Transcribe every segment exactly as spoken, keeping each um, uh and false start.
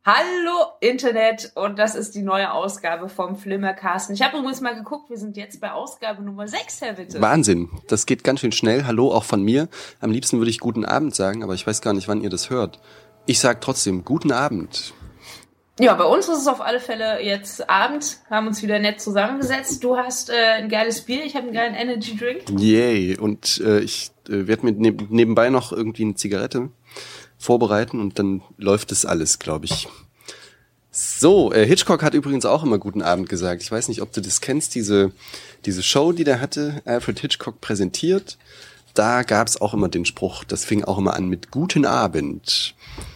Hallo Internet, und das ist die neue Ausgabe vom Flimmercasten. Ich habe übrigens mal geguckt, wir sind jetzt bei Ausgabe Nummer sechs, Herr Witte. Wahnsinn, das geht ganz schön schnell. Hallo auch von mir. Am liebsten würde ich guten Abend sagen, aber ich weiß gar nicht, wann ihr das hört. Ich sag trotzdem guten Abend. Ja, bei uns ist es auf alle Fälle jetzt Abend, haben uns wieder nett zusammengesetzt. Du hast äh, ein geiles Bier, ich habe einen geilen Energy Drink. Yay, und äh, ich äh, werde mir neb- nebenbei noch irgendwie eine Zigarette vorbereiten und dann läuft es alles, glaube ich. So, äh, Hitchcock hat übrigens auch immer guten Abend gesagt. Ich weiß nicht, ob du das kennst, diese diese Show, die der hatte, Alfred Hitchcock präsentiert. Da gab's auch immer den Spruch, das fing auch immer an mit guten Abend.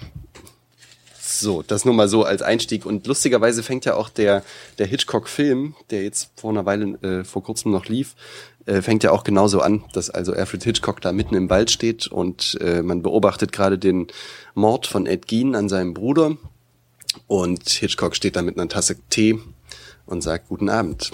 So, das nur mal so als Einstieg. Und lustigerweise fängt ja auch der der Hitchcock-Film, der jetzt vor einer Weile, äh, vor kurzem noch lief, äh, fängt ja auch genauso an, dass also Alfred Hitchcock da mitten im Wald steht und äh, man beobachtet gerade den Mord von Ed Gein an seinem Bruder. Und Hitchcock steht da mit einer Tasse Tee und sagt guten Abend.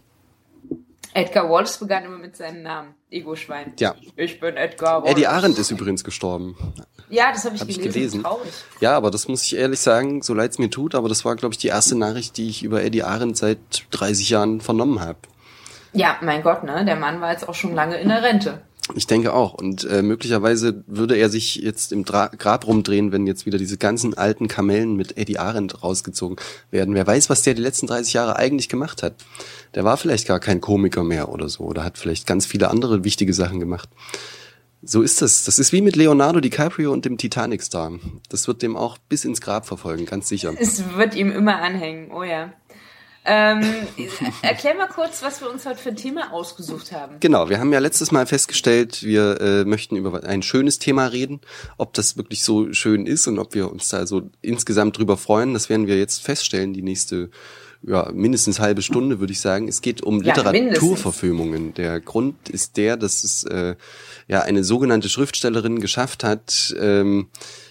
Edgar Wallace begann immer mit seinem Namen. Ego-Schwein. Ja. Ich bin Edgar Wallace. Eddie Arendt ist übrigens gestorben. Ja, das habe ich, Hab ich gelesen. gelesen. Traurig. Ja, aber das muss ich ehrlich sagen, so leid es mir tut, aber das war, glaube ich, die erste Nachricht, die ich über Eddie Arendt seit dreißig Jahren vernommen habe. Ja, mein Gott, ne? Der Mann war jetzt auch schon lange in der Rente. Ich denke auch. Und äh, möglicherweise würde er sich jetzt im Dra- Grab rumdrehen, wenn jetzt wieder diese ganzen alten Kamellen mit Eddie Arendt rausgezogen werden. Wer weiß, was der die letzten dreißig Jahre eigentlich gemacht hat. Der war vielleicht gar kein Komiker mehr oder so. Oder hat vielleicht ganz viele andere wichtige Sachen gemacht. So ist das. Das ist wie mit Leonardo DiCaprio und dem Titanic-Star. Das wird dem auch bis ins Grab verfolgen, ganz sicher. Es wird ihm immer anhängen, oh ja. Ähm, erklär mal kurz, was wir uns heute für ein Thema ausgesucht haben. Genau, wir haben ja letztes Mal festgestellt, wir äh, möchten über ein schönes Thema reden. Ob das wirklich so schön ist und ob wir uns da so insgesamt drüber freuen, das werden wir jetzt feststellen, die nächste, ja, mindestens halbe Stunde, würde ich sagen. Es geht um Ja, Literaturverfilmungen. Der Grund ist der, dass es äh, ja eine sogenannte Schriftstellerin geschafft hat, ähm,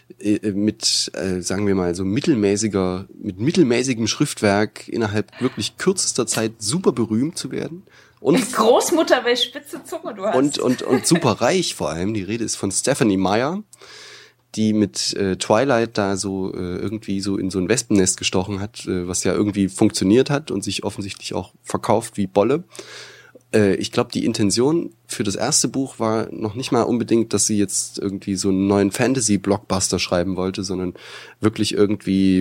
mit, äh, sagen wir mal, so mittelmäßiger, mit mittelmäßigem Schriftwerk innerhalb wirklich kürzester Zeit super berühmt zu werden. Und Großmutter, welche spitze Zunge du hast. Und, und, und super reich vor allem. Die Rede ist von Stephenie Meyer, die mit äh, Twilight da so äh, irgendwie so in so ein Wespennest gestochen hat, äh, was ja irgendwie funktioniert hat und sich offensichtlich auch verkauft wie Bolle. Ich glaube, die Intention für das erste Buch war noch nicht mal unbedingt, dass sie jetzt irgendwie so einen neuen Fantasy-Blockbuster schreiben wollte, sondern wirklich irgendwie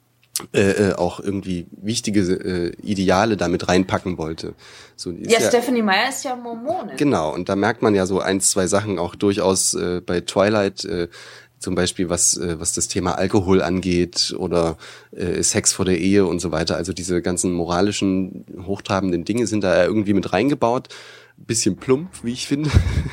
äh, auch irgendwie wichtige äh, Ideale damit reinpacken wollte. So, ist ja, ja, Stephenie Meyer ist ja Mormonin. Genau, und da merkt man ja so ein, zwei Sachen auch durchaus äh, bei Twilight, äh, zum Beispiel was äh, was das Thema Alkohol angeht oder äh, Sex vor der Ehe und so weiter. Also diese ganzen moralischen, hochtrabenden Dinge sind da irgendwie mit reingebaut. Bisschen plump, wie ich finde.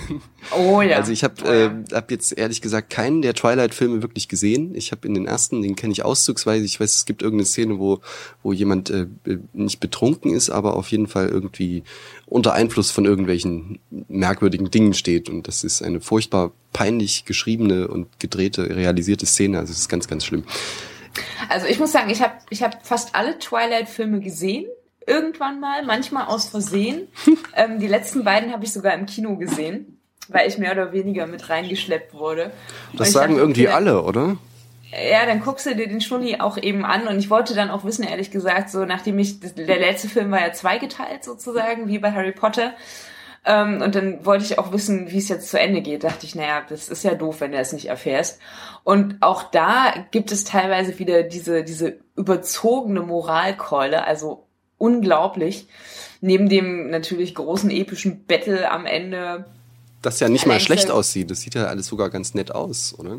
Oh ja. Also ich habe oh ja. äh, hab jetzt ehrlich gesagt keinen der Twilight-Filme wirklich gesehen. Ich habe in den ersten, den kenne ich auszugsweise. Ich weiß, es gibt irgendeine Szene, wo wo jemand äh, nicht betrunken ist, aber auf jeden Fall irgendwie unter Einfluss von irgendwelchen merkwürdigen Dingen steht. Und das ist eine furchtbar peinlich geschriebene und gedrehte, realisierte Szene. Also es ist ganz, ganz schlimm. Also ich muss sagen, ich habe ich hab fast alle Twilight-Filme gesehen. Irgendwann mal, manchmal aus Versehen. ähm, die letzten beiden habe ich sogar im Kino gesehen, weil ich mehr oder weniger mit reingeschleppt wurde. Das sagen dachte, irgendwie okay, alle, oder? Ja, dann guckst du dir den Schnulli auch eben an und ich wollte dann auch wissen, ehrlich gesagt, so nachdem ich, der letzte Film war ja zweigeteilt sozusagen, wie bei Harry Potter. Ähm, und dann wollte ich auch wissen, wie es jetzt zu Ende geht. Dachte ich, naja, das ist ja doof, wenn du es nicht erfährst. Und auch da gibt es teilweise wieder diese, diese überzogene Moralkeule, also unglaublich. Neben dem natürlich großen epischen Battle am Ende. Das ja nicht mal schlecht aussieht. Das sieht ja alles sogar ganz nett aus, oder?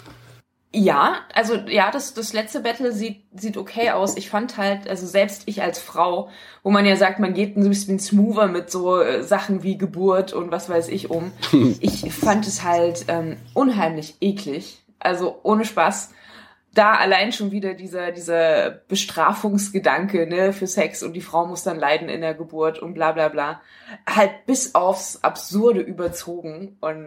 Ja, also ja, das das letzte Battle sieht sieht okay aus. Ich fand halt, also selbst ich als Frau, wo man ja sagt, man geht ein bisschen smoother mit so äh, Sachen wie Geburt und was weiß ich um. Ich fand es halt ähm, unheimlich eklig. Also ohne Spaß. Da allein schon wieder dieser dieser Bestrafungsgedanke, ne, für Sex und die Frau muss dann leiden in der Geburt und bla bla bla. Halt bis aufs Absurde überzogen und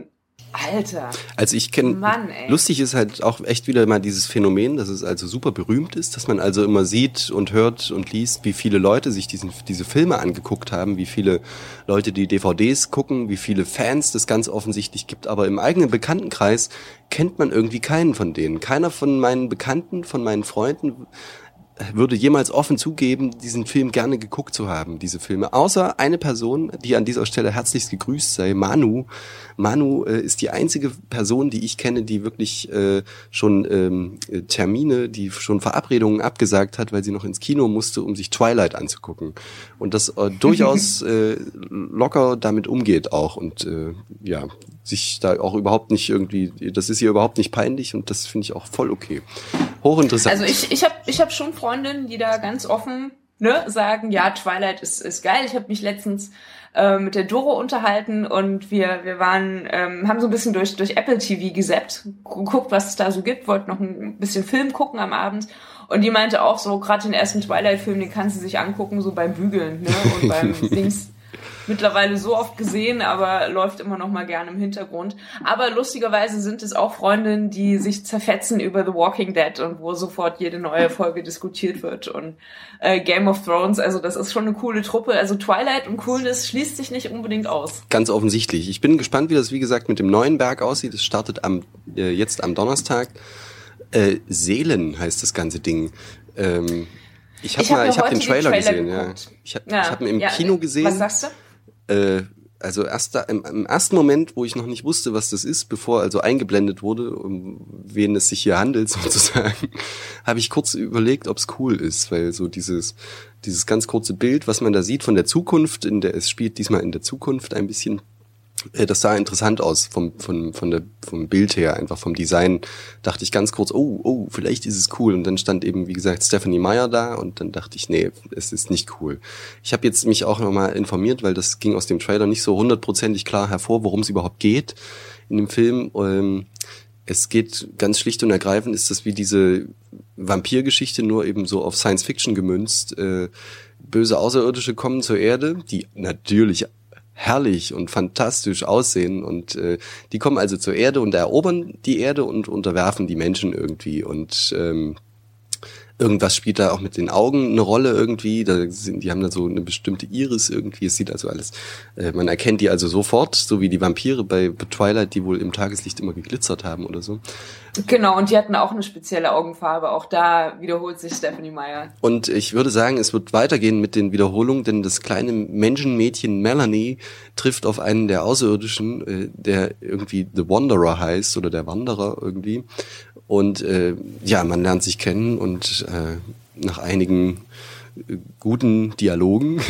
Alter. Also ich kenne, lustig ist halt auch echt wieder mal dieses Phänomen, dass es also super berühmt ist, dass man also immer sieht und hört und liest, wie viele Leute sich diesen, diese Filme angeguckt haben, wie viele Leute die D V Ds gucken, wie viele Fans das ganz offensichtlich gibt, aber im eigenen Bekanntenkreis kennt man irgendwie keinen von denen. Keiner von meinen Bekannten, von meinen Freunden würde jemals offen zugeben, diesen Film gerne geguckt zu haben, diese Filme. Außer eine Person, die an dieser Stelle herzlichst gegrüßt sei, Manu. Manu äh, ist die einzige Person, die ich kenne, die wirklich äh, schon ähm, Termine, die schon Verabredungen abgesagt hat, weil sie noch ins Kino musste, um sich Twilight anzugucken. Und das äh, durchaus äh, locker damit umgeht auch und äh, ja, sich da auch überhaupt nicht irgendwie, das ist ihr überhaupt nicht peinlich und das finde ich auch voll okay. Hochinteressant. Also ich ich habe ich hab schon Freundinnen, die da ganz offen ne, sagen, ja, Twilight ist ist geil. Ich habe mich letztens äh, mit der Doro unterhalten und wir wir waren ähm, haben so ein bisschen durch durch Apple T V gesappt, geguckt, was es da so gibt, wollten noch ein bisschen Film gucken am Abend und die meinte auch so, gerade den ersten Twilight-Film, den kannst du sich angucken, so beim Bügeln ne, und beim Dings. Mittlerweile so oft gesehen, aber läuft immer noch mal gerne im Hintergrund. Aber lustigerweise sind es auch Freundinnen, die sich zerfetzen über The Walking Dead und wo sofort jede neue Folge diskutiert wird und äh, Game of Thrones. Also das ist schon eine coole Truppe. Also Twilight und Coolness schließt sich nicht unbedingt aus. Ganz offensichtlich. Ich bin gespannt, wie das, wie gesagt, mit dem neuen Berg aussieht. Es startet am äh, jetzt am Donnerstag. Äh, Seelen heißt das ganze Ding. Ähm, ich habe ich hab mal, ich habe den Trailer, Trailer gesehen. Geguckt. Ja. Ich habe ja. ich hab ihn im ja, Kino gesehen. Was sagst du? Äh, also erst da, im, im ersten Moment, wo ich noch nicht wusste, was das ist, bevor also eingeblendet wurde, um wen es sich hier handelt sozusagen, habe ich kurz überlegt, ob es cool ist, weil so dieses dieses ganz kurze Bild, was man da sieht von der Zukunft, in der es spielt diesmal in der Zukunft ein bisschen. Das sah interessant aus vom vom von der vom Bild her, einfach vom Design. Dachte ich ganz kurz, oh oh, vielleicht ist es cool. Und dann stand eben, wie gesagt, Stephenie Meyer da und dann dachte ich, nee, es ist nicht cool. Ich habe jetzt mich auch nochmal informiert, weil das ging aus dem Trailer nicht so hundertprozentig klar hervor, worum es überhaupt geht in dem Film. Ähm, es geht ganz schlicht und ergreifend, ist das wie diese Vampirgeschichte, nur eben so auf Science Fiction gemünzt. Äh, böse Außerirdische kommen zur Erde, die natürlich herrlich und fantastisch aussehen und äh, die kommen also zur Erde und erobern die Erde und unterwerfen die Menschen irgendwie und ähm, irgendwas spielt da auch mit den Augen eine Rolle irgendwie, da sind, die haben da so eine bestimmte Iris irgendwie, es sieht also alles, äh, man erkennt die also sofort, so wie die Vampire bei Twilight, die wohl im Tageslicht immer geglitzert haben oder so. Genau, und die hatten auch eine spezielle Augenfarbe, auch da wiederholt sich Stephenie Meyer. Und ich würde sagen, es wird weitergehen mit den Wiederholungen, denn das kleine Menschenmädchen Melanie trifft auf einen der Außerirdischen, äh, der irgendwie The Wanderer heißt oder der Wanderer irgendwie. Und äh, ja, man lernt sich kennen und äh, nach einigen äh, guten Dialogen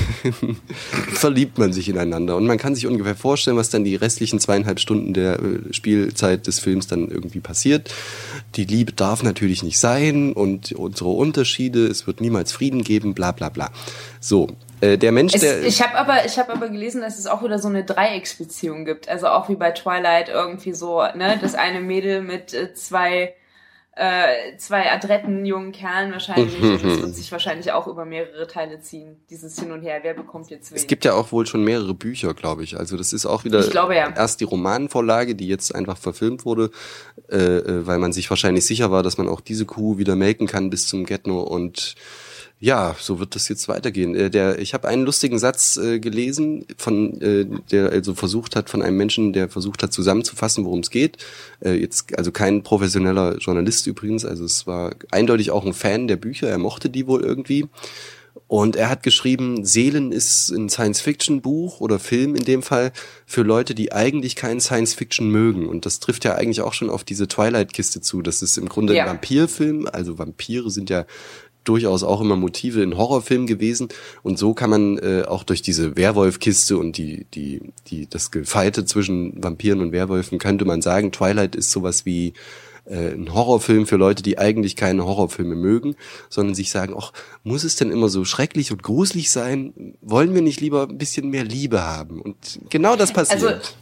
verliebt man sich ineinander. Und man kann sich ungefähr vorstellen, was dann die restlichen zweieinhalb Stunden der äh, Spielzeit des Films dann irgendwie passiert. Die Liebe darf natürlich nicht sein und unsere Unterschiede, es wird niemals Frieden geben, bla bla bla. So. Der Mensch, es, der ich habe aber ich habe aber gelesen, dass es auch wieder so eine Dreiecksbeziehung gibt, also auch wie bei Twilight irgendwie so, ne, das eine Mädel mit äh, zwei äh, zwei adretten jungen Kerlen wahrscheinlich und das wird sich wahrscheinlich auch über mehrere Teile ziehen, dieses Hin und Her, wer bekommt jetzt wen. Es gibt ja auch wohl schon mehrere Bücher, glaube ich, also das ist auch wieder ich glaube, ja. erst die Romanvorlage, die jetzt einfach verfilmt wurde, äh, weil man sich wahrscheinlich sicher war, dass man auch diese Kuh wieder melken kann bis zum Get-No und ja, so wird das jetzt weitergehen. Äh, der, ich habe einen lustigen Satz äh, gelesen, von äh, der also versucht hat, von einem Menschen, der versucht hat zusammenzufassen, worum es geht. Äh, jetzt also kein professioneller Journalist übrigens, also es war eindeutig auch ein Fan der Bücher, er mochte die wohl irgendwie. Und er hat geschrieben, Seelen ist ein Science-Fiction-Buch oder Film in dem Fall für Leute, die eigentlich keinen Science-Fiction mögen. Und das trifft ja eigentlich auch schon auf diese Twilight-Kiste zu. Das ist im Grunde ja ein Vampirfilm, also Vampire sind ja durchaus auch immer Motive in Horrorfilmen gewesen und so kann man äh, auch durch diese Werwolf-Kiste und die die die das Gefeite zwischen Vampiren und Werwölfen könnte man sagen, Twilight ist sowas wie äh, ein Horrorfilm für Leute, die eigentlich keine Horrorfilme mögen, sondern sich sagen, ach, muss es denn immer so schrecklich und gruselig sein? Wollen wir nicht lieber ein bisschen mehr Liebe haben? Und genau das passiert. Also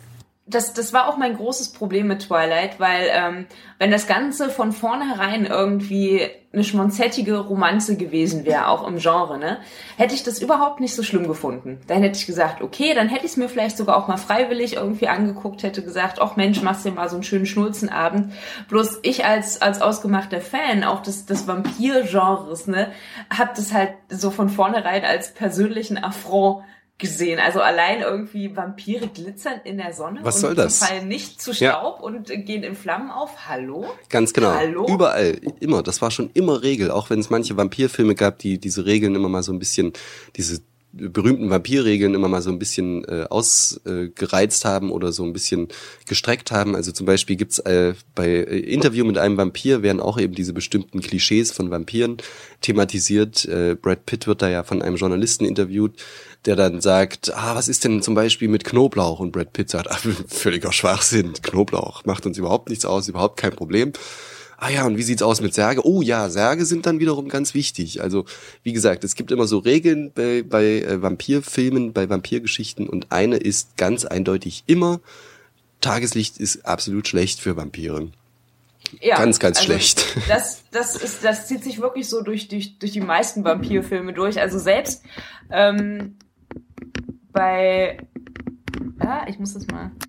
Das, das war auch mein großes Problem mit Twilight, weil ähm, wenn das Ganze von vornherein irgendwie eine schmonzettige Romanze gewesen wäre, auch im Genre, ne, hätte ich das überhaupt nicht so schlimm gefunden. Dann hätte ich gesagt, okay, dann hätte ich es mir vielleicht sogar auch mal freiwillig irgendwie angeguckt, hätte gesagt, ach Mensch, machst dir mal so einen schönen Schnulzenabend. Bloß ich als als ausgemachter Fan auch des, des Vampir-Genres, ne, hab das halt so von vornherein als persönlichen Affront gesehen. Also allein irgendwie Vampire glitzern in der Sonne. Was und soll das? fallen nicht zu Staub ja. und gehen in Flammen auf. Hallo? Ganz genau. Hallo? Überall. Immer. Das war schon immer Regel. Auch wenn es manche Vampirfilme gab, die diese Regeln immer mal so ein bisschen, diese berühmten Vampirregeln immer mal so ein bisschen äh, ausgereizt äh, haben oder so ein bisschen gestreckt haben. Also zum Beispiel gibt's äh, bei äh, Interview mit einem Vampir werden auch eben diese bestimmten Klischees von Vampiren thematisiert. Äh, Brad Pitt wird da ja von einem Journalisten interviewt, der dann sagt, ah, was ist denn zum Beispiel mit Knoblauch? Und Brad Pitt sagt, ah, völliger Schwachsinn, Knoblauch macht uns überhaupt nichts aus, überhaupt kein Problem. Ah ja, und wie sieht's aus mit Särge? Oh ja, Särge sind dann wiederum ganz wichtig. Also, wie gesagt, es gibt immer so Regeln bei, bei äh, Vampirfilmen, bei Vampirgeschichten und eine ist ganz eindeutig immer, Tageslicht ist absolut schlecht für Vampire. Ja, ganz, ganz also schlecht. Das, das ist, das zieht sich wirklich so durch, durch, durch die meisten Vampirfilme durch. Also selbst ähm, bei, ja, ich muss das mal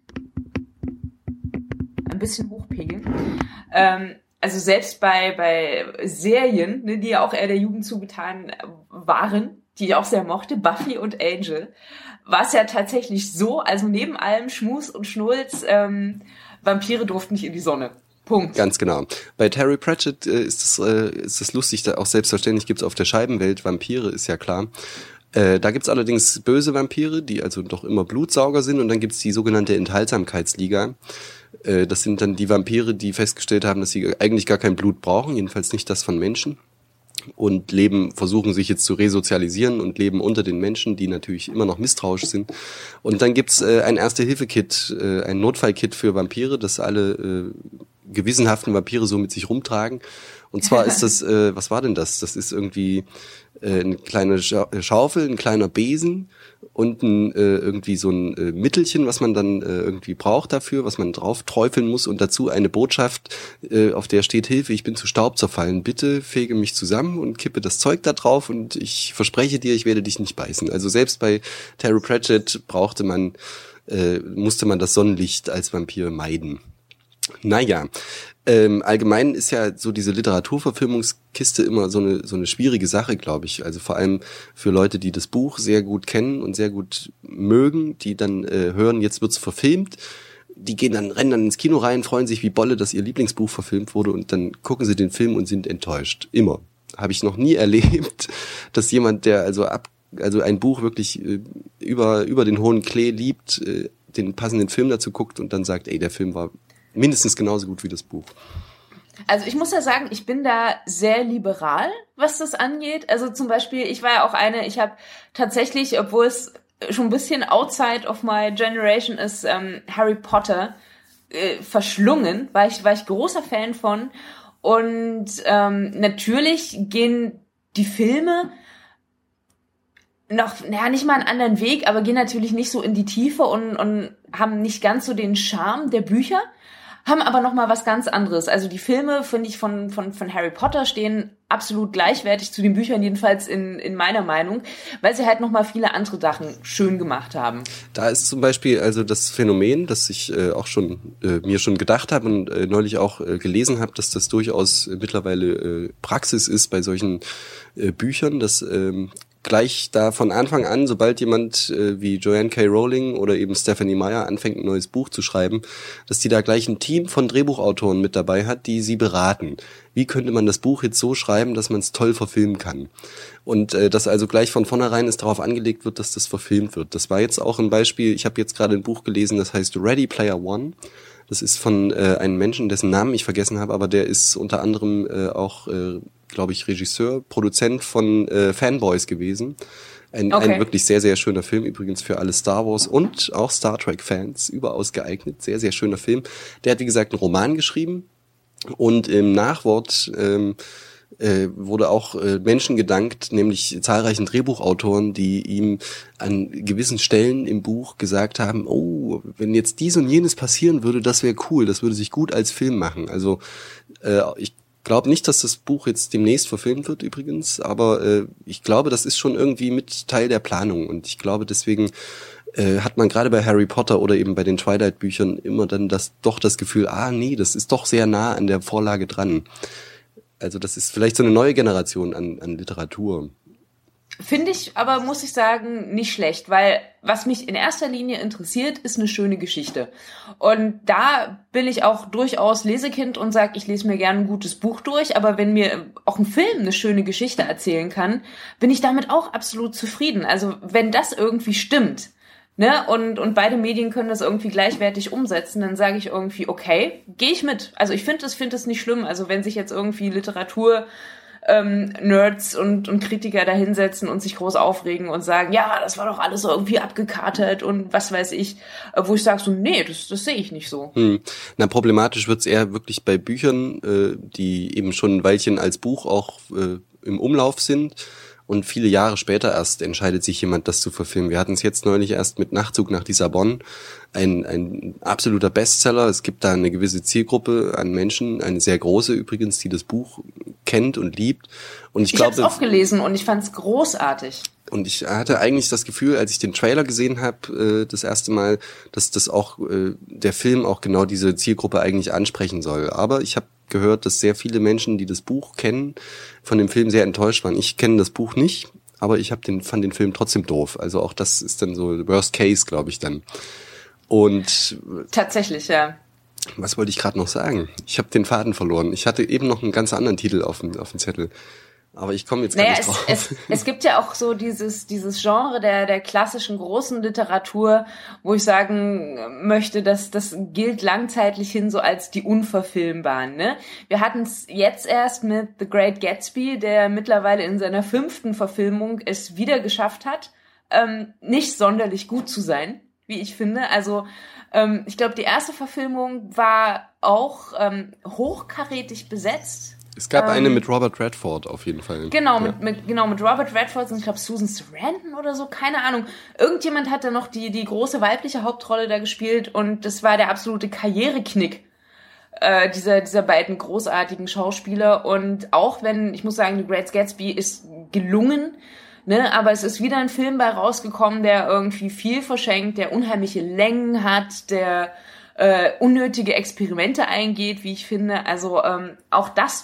ein bisschen hochpegeln. Ähm, also selbst bei bei Serien, ne, die ja auch eher der Jugend zugetan waren, die ich auch sehr mochte, Buffy und Angel, war es ja tatsächlich so, also neben allem Schmus und Schnulz, ähm, Vampire durften nicht in die Sonne. Punkt. Ganz genau. Bei Terry Pratchett äh, ist es äh, ist es lustig, da auch selbstverständlich gibt's auf der Scheibenwelt Vampire, ist ja klar. Äh, da gibt's allerdings böse Vampire, die also doch immer Blutsauger sind, und dann gibt's die sogenannte Enthaltsamkeitsliga. Äh, das sind dann die Vampire, die festgestellt haben, dass sie eigentlich gar kein Blut brauchen, jedenfalls nicht das von Menschen, und leben, versuchen sich jetzt zu resozialisieren und leben unter den Menschen, die natürlich immer noch misstrauisch sind. Und dann gibt's äh, ein Erste-Hilfe-Kit, äh, ein Notfall-Kit für Vampire, das alle äh, gewissenhaften Vampire so mit sich rumtragen. Und zwar ist das, äh, was war denn das? Das ist irgendwie äh, eine kleine Scha- Schaufel, ein kleiner Besen und ein, äh, irgendwie so ein äh, Mittelchen, was man dann äh, irgendwie braucht dafür, was man drauf träufeln muss, und dazu eine Botschaft, äh, auf der steht: Hilfe, ich bin zu Staub zerfallen, bitte fege mich zusammen und kippe das Zeug da drauf und ich verspreche dir, ich werde dich nicht beißen. Also selbst bei Terry Pratchett brauchte man, äh, musste man das Sonnenlicht als Vampir meiden. Naja, ähm, allgemein ist ja so diese Literaturverfilmungskiste immer so eine so eine schwierige Sache, glaube ich. Also vor allem für Leute, die das Buch sehr gut kennen und sehr gut mögen, die dann äh, hören, jetzt wird's verfilmt. Die gehen dann, rennen dann ins Kino rein, freuen sich wie Bolle, dass ihr Lieblingsbuch verfilmt wurde, und dann gucken sie den Film und sind enttäuscht. Immer. Habe ich noch nie erlebt, dass jemand, der also ab, also ein Buch wirklich äh, über über den hohen Klee liebt, äh, den passenden Film dazu guckt und dann sagt, ey, der Film war mindestens genauso gut wie das Buch. Also ich muss ja sagen, ich bin da sehr liberal, was das angeht. Also zum Beispiel, ich war ja auch eine, ich habe tatsächlich, obwohl es schon ein bisschen outside of my generation ist, ähm, Harry Potter äh, verschlungen, war ich, war ich großer Fan von. Und ähm, natürlich gehen die Filme noch, naja, nicht mal einen anderen Weg, aber gehen natürlich nicht so in die Tiefe und, und haben nicht ganz so den Charme der Bücher, haben aber noch mal was ganz anderes. Also die Filme, finde ich, von von von Harry Potter stehen absolut gleichwertig zu den Büchern, jedenfalls in in meiner Meinung, weil sie halt noch mal viele andere Sachen schön gemacht haben. Da ist zum Beispiel also das Phänomen, das ich äh, auch schon äh, mir schon gedacht habe und äh, neulich auch äh, gelesen habe, dass das durchaus äh, mittlerweile äh, Praxis ist bei solchen äh, Büchern, dass ähm, gleich da von Anfang an, sobald jemand äh, wie Joanne K. Rowling oder eben Stephenie Meyer anfängt, ein neues Buch zu schreiben, dass die da gleich ein Team von Drehbuchautoren mit dabei hat, die sie beraten. Wie könnte man das Buch jetzt so schreiben, dass man es toll verfilmen kann? Und äh, dass also gleich von vornherein es darauf angelegt wird, dass das verfilmt wird. Das war jetzt auch ein Beispiel, ich habe jetzt gerade ein Buch gelesen, das heißt Ready Player One. Das ist von äh, einem Menschen, dessen Namen ich vergessen habe, aber der ist unter anderem äh, auch, äh, glaube ich, Regisseur, Produzent von äh, Fanboys gewesen. Ein, okay. ein wirklich sehr, sehr schöner Film, übrigens für alle Star Wars und auch Star Trek-Fans, überaus geeignet. Sehr, sehr schöner Film. Der hat, wie gesagt, einen Roman geschrieben und im Nachwort ähm, äh, wurde auch äh, Menschen gedankt, nämlich zahlreichen Drehbuchautoren, die ihm an gewissen Stellen im Buch gesagt haben, oh, wenn jetzt dies und jenes passieren würde, das wäre cool, das würde sich gut als Film machen. Also äh, ich glaube nicht, dass das Buch jetzt demnächst verfilmt wird übrigens, aber äh, ich glaube, das ist schon irgendwie mit Teil der Planung und ich glaube deswegen äh, hat man gerade bei Harry Potter oder eben bei den Twilight-Büchern immer dann das doch das Gefühl, ah nee, das ist doch sehr nah an der Vorlage dran. Also das ist vielleicht so eine neue Generation an, an Literatur. Finde ich aber, muss ich sagen, nicht schlecht, weil was mich in erster Linie interessiert, ist eine schöne Geschichte. Und da bin ich auch durchaus Lesekind und sage, ich lese mir gerne ein gutes Buch durch, aber wenn mir auch ein Film eine schöne Geschichte erzählen kann, bin ich damit auch absolut zufrieden. Also wenn das irgendwie stimmt, ne, und und beide Medien können das irgendwie gleichwertig umsetzen, dann sage ich irgendwie, okay, gehe ich mit. Also ich finde es finde es nicht schlimm. Also wenn sich jetzt irgendwie Literatur ähm, Nerds und und Kritiker da hinsetzen und sich groß aufregen und sagen, ja, das war doch alles so irgendwie abgekartet und was weiß ich, wo ich sage so, nee, das das sehe ich nicht so. Hm. Na, problematisch wird's eher wirklich bei Büchern, äh, die eben schon ein Weilchen als Buch auch äh, im Umlauf sind. Und viele Jahre später erst entscheidet sich jemand, das zu verfilmen. Wir hatten es jetzt neulich erst mit Nachtzug nach Lissabon. Ein, ein absoluter Bestseller. Es gibt da eine gewisse Zielgruppe an Menschen, eine sehr große übrigens, die das Buch kennt und liebt. Und ich, ich glaube, ich habe es auch gelesen und ich fand es großartig. Und ich hatte eigentlich das Gefühl, als ich den Trailer gesehen habe, äh, das erste Mal, dass das auch äh, der Film auch genau diese Zielgruppe eigentlich ansprechen soll. Aber ich habe gehört, dass sehr viele Menschen, die das Buch kennen, von dem Film sehr enttäuscht waren. Ich kenne das Buch nicht, aber ich hab den, fand den Film trotzdem doof. Also auch das ist dann so Worst Case, glaube ich dann. Und tatsächlich, ja. Was wollte ich gerade noch sagen? Ich habe den Faden verloren. Ich hatte eben noch einen ganz anderen Titel auf dem, auf dem Zettel. Aber ich komme jetzt gar naja, nicht drauf. Es, es, es gibt ja auch so dieses dieses Genre der der klassischen großen Literatur, wo ich sagen möchte, dass das gilt langzeitlich hin so als die Unverfilmbaren. Ne? Wir hatten es jetzt erst mit The Great Gatsby, der mittlerweile in seiner fünften Verfilmung es wieder geschafft hat, ähm, nicht sonderlich gut zu sein, wie ich finde. Also ähm, ich glaube, die erste Verfilmung war auch ähm, hochkarätig besetzt. Es gab ähm, eine mit Robert Redford auf jeden Fall. Genau, ja. mit, mit, genau, mit Robert Redford und ich glaube Susan Sarandon oder so, keine Ahnung. Irgendjemand hat da noch die, die große weibliche Hauptrolle da gespielt und das war der absolute Karriereknick äh, dieser, dieser beiden großartigen Schauspieler. Und auch wenn, ich muss sagen, The Great Gatsby ist gelungen, ne, aber es ist wieder ein Film bei rausgekommen, der irgendwie viel verschenkt, der unheimliche Längen hat, der äh, unnötige Experimente eingeht, wie ich finde. Also ähm, auch das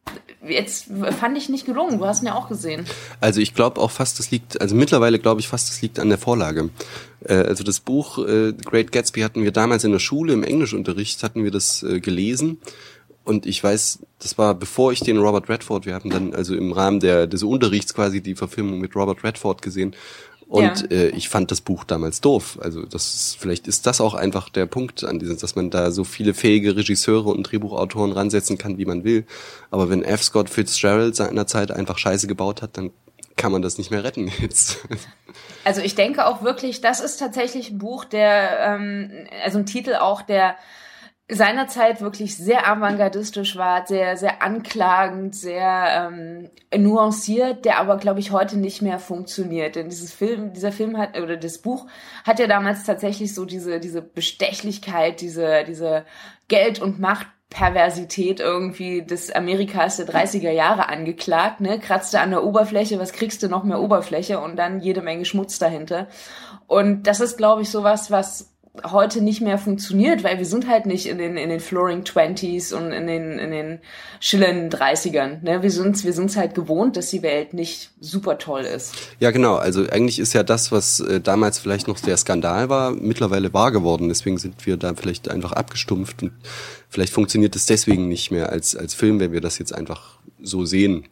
jetzt fand ich nicht gelungen. Du hast ihn ja auch gesehen. Also ich glaube auch fast, das liegt, also mittlerweile glaube ich fast, das liegt an der Vorlage. Äh, also das Buch äh, The Great Gatsby hatten wir damals in der Schule, im Englischunterricht hatten wir das äh, gelesen. Und ich weiß, das war bevor ich den Robert Redford, wir haben dann also im Rahmen der des Unterrichts quasi die Verfilmung mit Robert Redford gesehen. Und ja. äh, ich fand das Buch damals doof. Also das ist, vielleicht ist das auch einfach der Punkt an diesem, dass man da so viele fähige Regisseure und Drehbuchautoren ransetzen kann, wie man will. Aber wenn F. Scott Fitzgerald seinerzeit einfach Scheiße gebaut hat, dann kann man das nicht mehr retten jetzt. Also ich denke auch wirklich, das ist tatsächlich ein Buch, der, ähm, also ein Titel auch, der seinerzeit wirklich sehr avantgardistisch war, sehr, sehr anklagend, sehr ähm, nuanciert, der aber, glaube ich, heute nicht mehr funktioniert. Denn dieses Film, dieser Film hat, oder das Buch hat ja damals tatsächlich so diese, diese Bestechlichkeit, diese, diese Geld- und Machtperversität irgendwie des Amerikas der dreißiger Jahre angeklagt, ne? Kratzte an der Oberfläche, was kriegst du noch mehr Oberfläche und dann jede Menge Schmutz dahinter. Und das ist, glaube ich, sowas, was heute nicht mehr funktioniert, weil wir sind halt nicht in den in den Floaring Twenties und in den in den schillernden dreißigern. Ne? Wir sind wir sind's halt gewohnt, dass die Welt nicht super toll ist. Ja, genau. Also eigentlich ist ja das, was äh, damals vielleicht noch der Skandal war, mittlerweile wahr geworden. Deswegen sind wir da vielleicht einfach abgestumpft und vielleicht funktioniert es deswegen nicht mehr als als Film, wenn wir das jetzt einfach so sehen.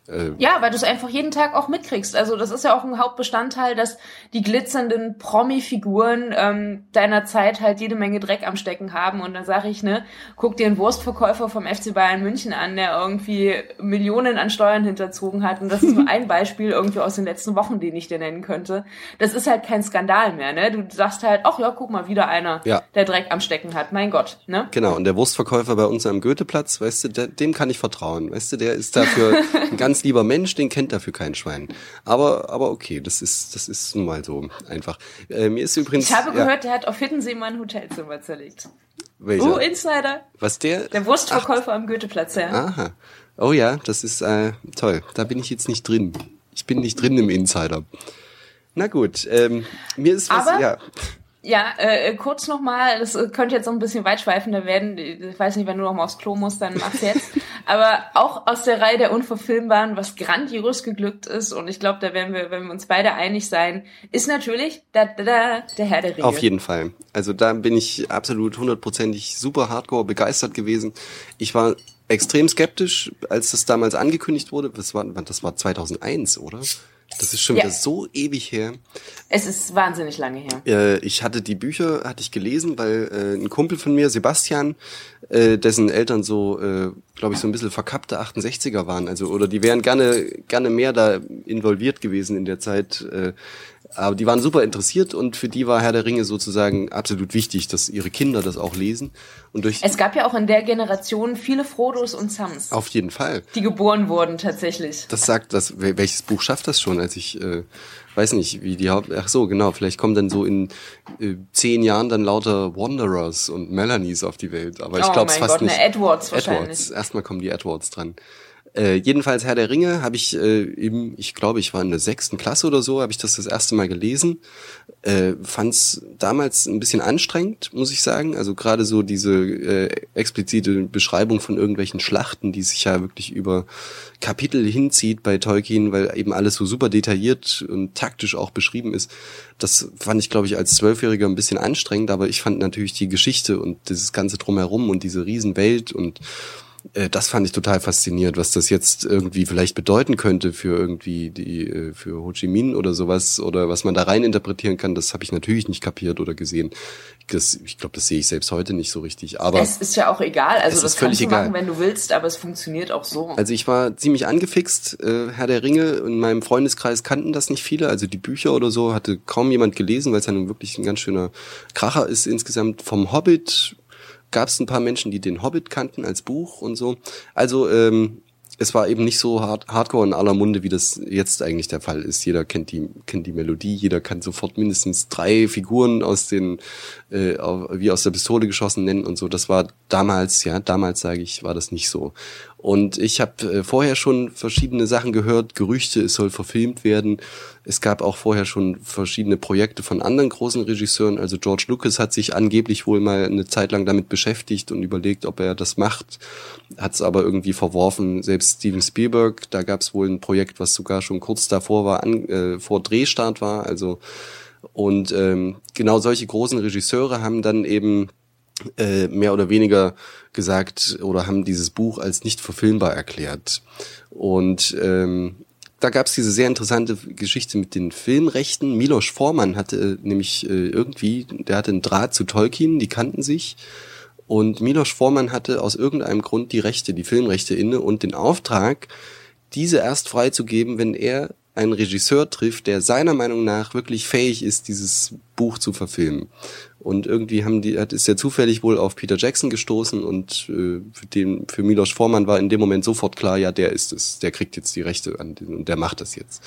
Äh, ja, weil du es einfach jeden Tag auch mitkriegst. Also das ist ja auch ein Hauptbestandteil, dass die glitzernden Promi-Figuren ähm, deiner Zeit halt jede Menge Dreck am Stecken haben. Und dann sage ich, ne, guck dir einen Wurstverkäufer vom F C Bayern München an, der irgendwie Millionen an Steuern hinterzogen hat. Und das ist nur ein Beispiel irgendwie aus den letzten Wochen, den ich dir nennen könnte. Das ist halt kein Skandal mehr, ne? Du sagst halt, ach ja, guck mal, wieder einer, ja. der Dreck am Stecken hat. Mein Gott, ne? Genau, und der Wurstverkäufer bei uns am Goetheplatz, weißt du, der, dem kann ich vertrauen. Weißt du, der ist dafür ein ganz lieber Mensch, den kennt dafür kein Schwein. Aber aber okay, das ist das ist nun mal so einfach. Äh, mir ist übrigens... Ich habe ja, gehört, der hat auf Hiddensee mal ein Hotelzimmer zerlegt. welcher? Oh, Insider. Was der? Der Wurstverkäufer Ach. am Goetheplatz, ja. Aha. Oh ja, das ist äh, toll. Da bin ich jetzt nicht drin. Ich bin nicht drin im Insider. Na gut, ähm, mir ist was... Aber ja. Ja, äh, kurz nochmal, das könnte jetzt noch ein bisschen weit schweifen, da werden, ich weiß nicht, wenn du noch mal aufs Klo musst, dann mach's jetzt. Aber auch aus der Reihe der Unverfilmbaren, was grandios geglückt ist, und ich glaube, da werden wir, wenn wir uns beide einig sein, ist natürlich da, da, da, der Herr der Ringe. Auf jeden Fall. Also da bin ich absolut hundertprozentig super hardcore begeistert gewesen. Ich war extrem skeptisch, als das damals angekündigt wurde. Das war, das war zweitausendeins, oder? Das ist schon wieder ja. so ewig her. Es ist wahnsinnig lange her. Äh, ich hatte die Bücher, hatte ich gelesen, weil äh, ein Kumpel von mir, Sebastian, äh, dessen Eltern so, äh, glaube ich, so ein bisschen verkappte achtundsechziger waren. Also, oder die wären gerne, gerne mehr da involviert gewesen in der Zeit. Äh, aber die waren super interessiert und für die war Herr der Ringe sozusagen absolut wichtig, dass ihre Kinder das auch lesen. Und durch es gab ja auch in der Generation viele Frodos und Sams. Auf jeden Fall. Die geboren wurden tatsächlich. Das sagt, das, welches Buch schafft das schon, als ich, äh, weiß nicht, wie die Haupt, ach so, genau, vielleicht kommen dann so in äh, zehn Jahren dann lauter Wanderers und Melanies auf die Welt. Aber ich oh glaube es fast Gott, nicht. Eine Edwards wahrscheinlich. Edwards, erstmal kommen die Edwards dran. Äh, jedenfalls Herr der Ringe habe ich äh, eben, ich glaube, ich war in der sechsten Klasse oder so, habe ich das das erste Mal gelesen. Äh, fand's damals ein bisschen anstrengend, muss ich sagen. Also gerade so diese äh, explizite Beschreibung von irgendwelchen Schlachten, die sich ja wirklich über Kapitel hinzieht bei Tolkien, weil eben alles so super detailliert und taktisch auch beschrieben ist. Das fand ich, glaube ich, als Zwölfjähriger ein bisschen anstrengend, aber ich fand natürlich die Geschichte und dieses Ganze drumherum und diese Riesenwelt und das fand ich total faszinierend, was das jetzt irgendwie vielleicht bedeuten könnte für irgendwie die, für Ho Chi Minh oder sowas oder was man da rein interpretieren kann, das habe ich natürlich nicht kapiert oder gesehen. Das, ich glaube, das sehe ich selbst heute nicht so richtig. Aber es ist ja auch egal, also das kannst du egal. machen, wenn du willst, aber es funktioniert auch so. Also ich war ziemlich angefixt, äh, Herr der Ringe, in meinem Freundeskreis kannten das nicht viele, also die Bücher oder so hatte kaum jemand gelesen, weil es ja nun wirklich ein ganz schöner Kracher ist insgesamt. Vom Hobbit gab es ein paar Menschen, die den Hobbit kannten als Buch und so. Also ähm, es war eben nicht so hard, hardcore in aller Munde, wie das jetzt eigentlich der Fall ist. Jeder kennt die kennt die Melodie, jeder kann sofort mindestens drei Figuren aus den äh, wie aus der Pistole geschossen nennen und so. Das war damals, ja, damals sage ich, war das nicht so. Und ich habe äh, vorher schon verschiedene Sachen gehört, Gerüchte, es soll verfilmt werden. Es gab auch vorher schon verschiedene Projekte von anderen großen Regisseuren. Also George Lucas hat sich angeblich wohl mal eine Zeit lang damit beschäftigt und überlegt, ob er das macht. Hat es aber irgendwie verworfen. Selbst Steven Spielberg, da gab es wohl ein Projekt, was sogar schon kurz davor war, an, äh, vor Drehstart war. Also und ähm, genau solche großen Regisseure haben dann eben äh, mehr oder weniger gesagt oder haben dieses Buch als nicht verfilmbar erklärt. Und ähm, da gab es diese sehr interessante Geschichte mit den Filmrechten. Milos Forman hatte nämlich äh, irgendwie, der hatte einen Draht zu Tolkien, die kannten sich. Und Milos Forman hatte aus irgendeinem Grund die Rechte, die Filmrechte inne und den Auftrag, diese erst freizugeben, wenn er einen Regisseur trifft, der seiner Meinung nach wirklich fähig ist, dieses Buch zu verfilmen. Und irgendwie haben die, hat ist er zufällig wohl auf Peter Jackson gestoßen und äh, für den für Milos Forman war in dem Moment sofort klar, ja, der ist es, der kriegt jetzt die Rechte an den, und der macht das jetzt.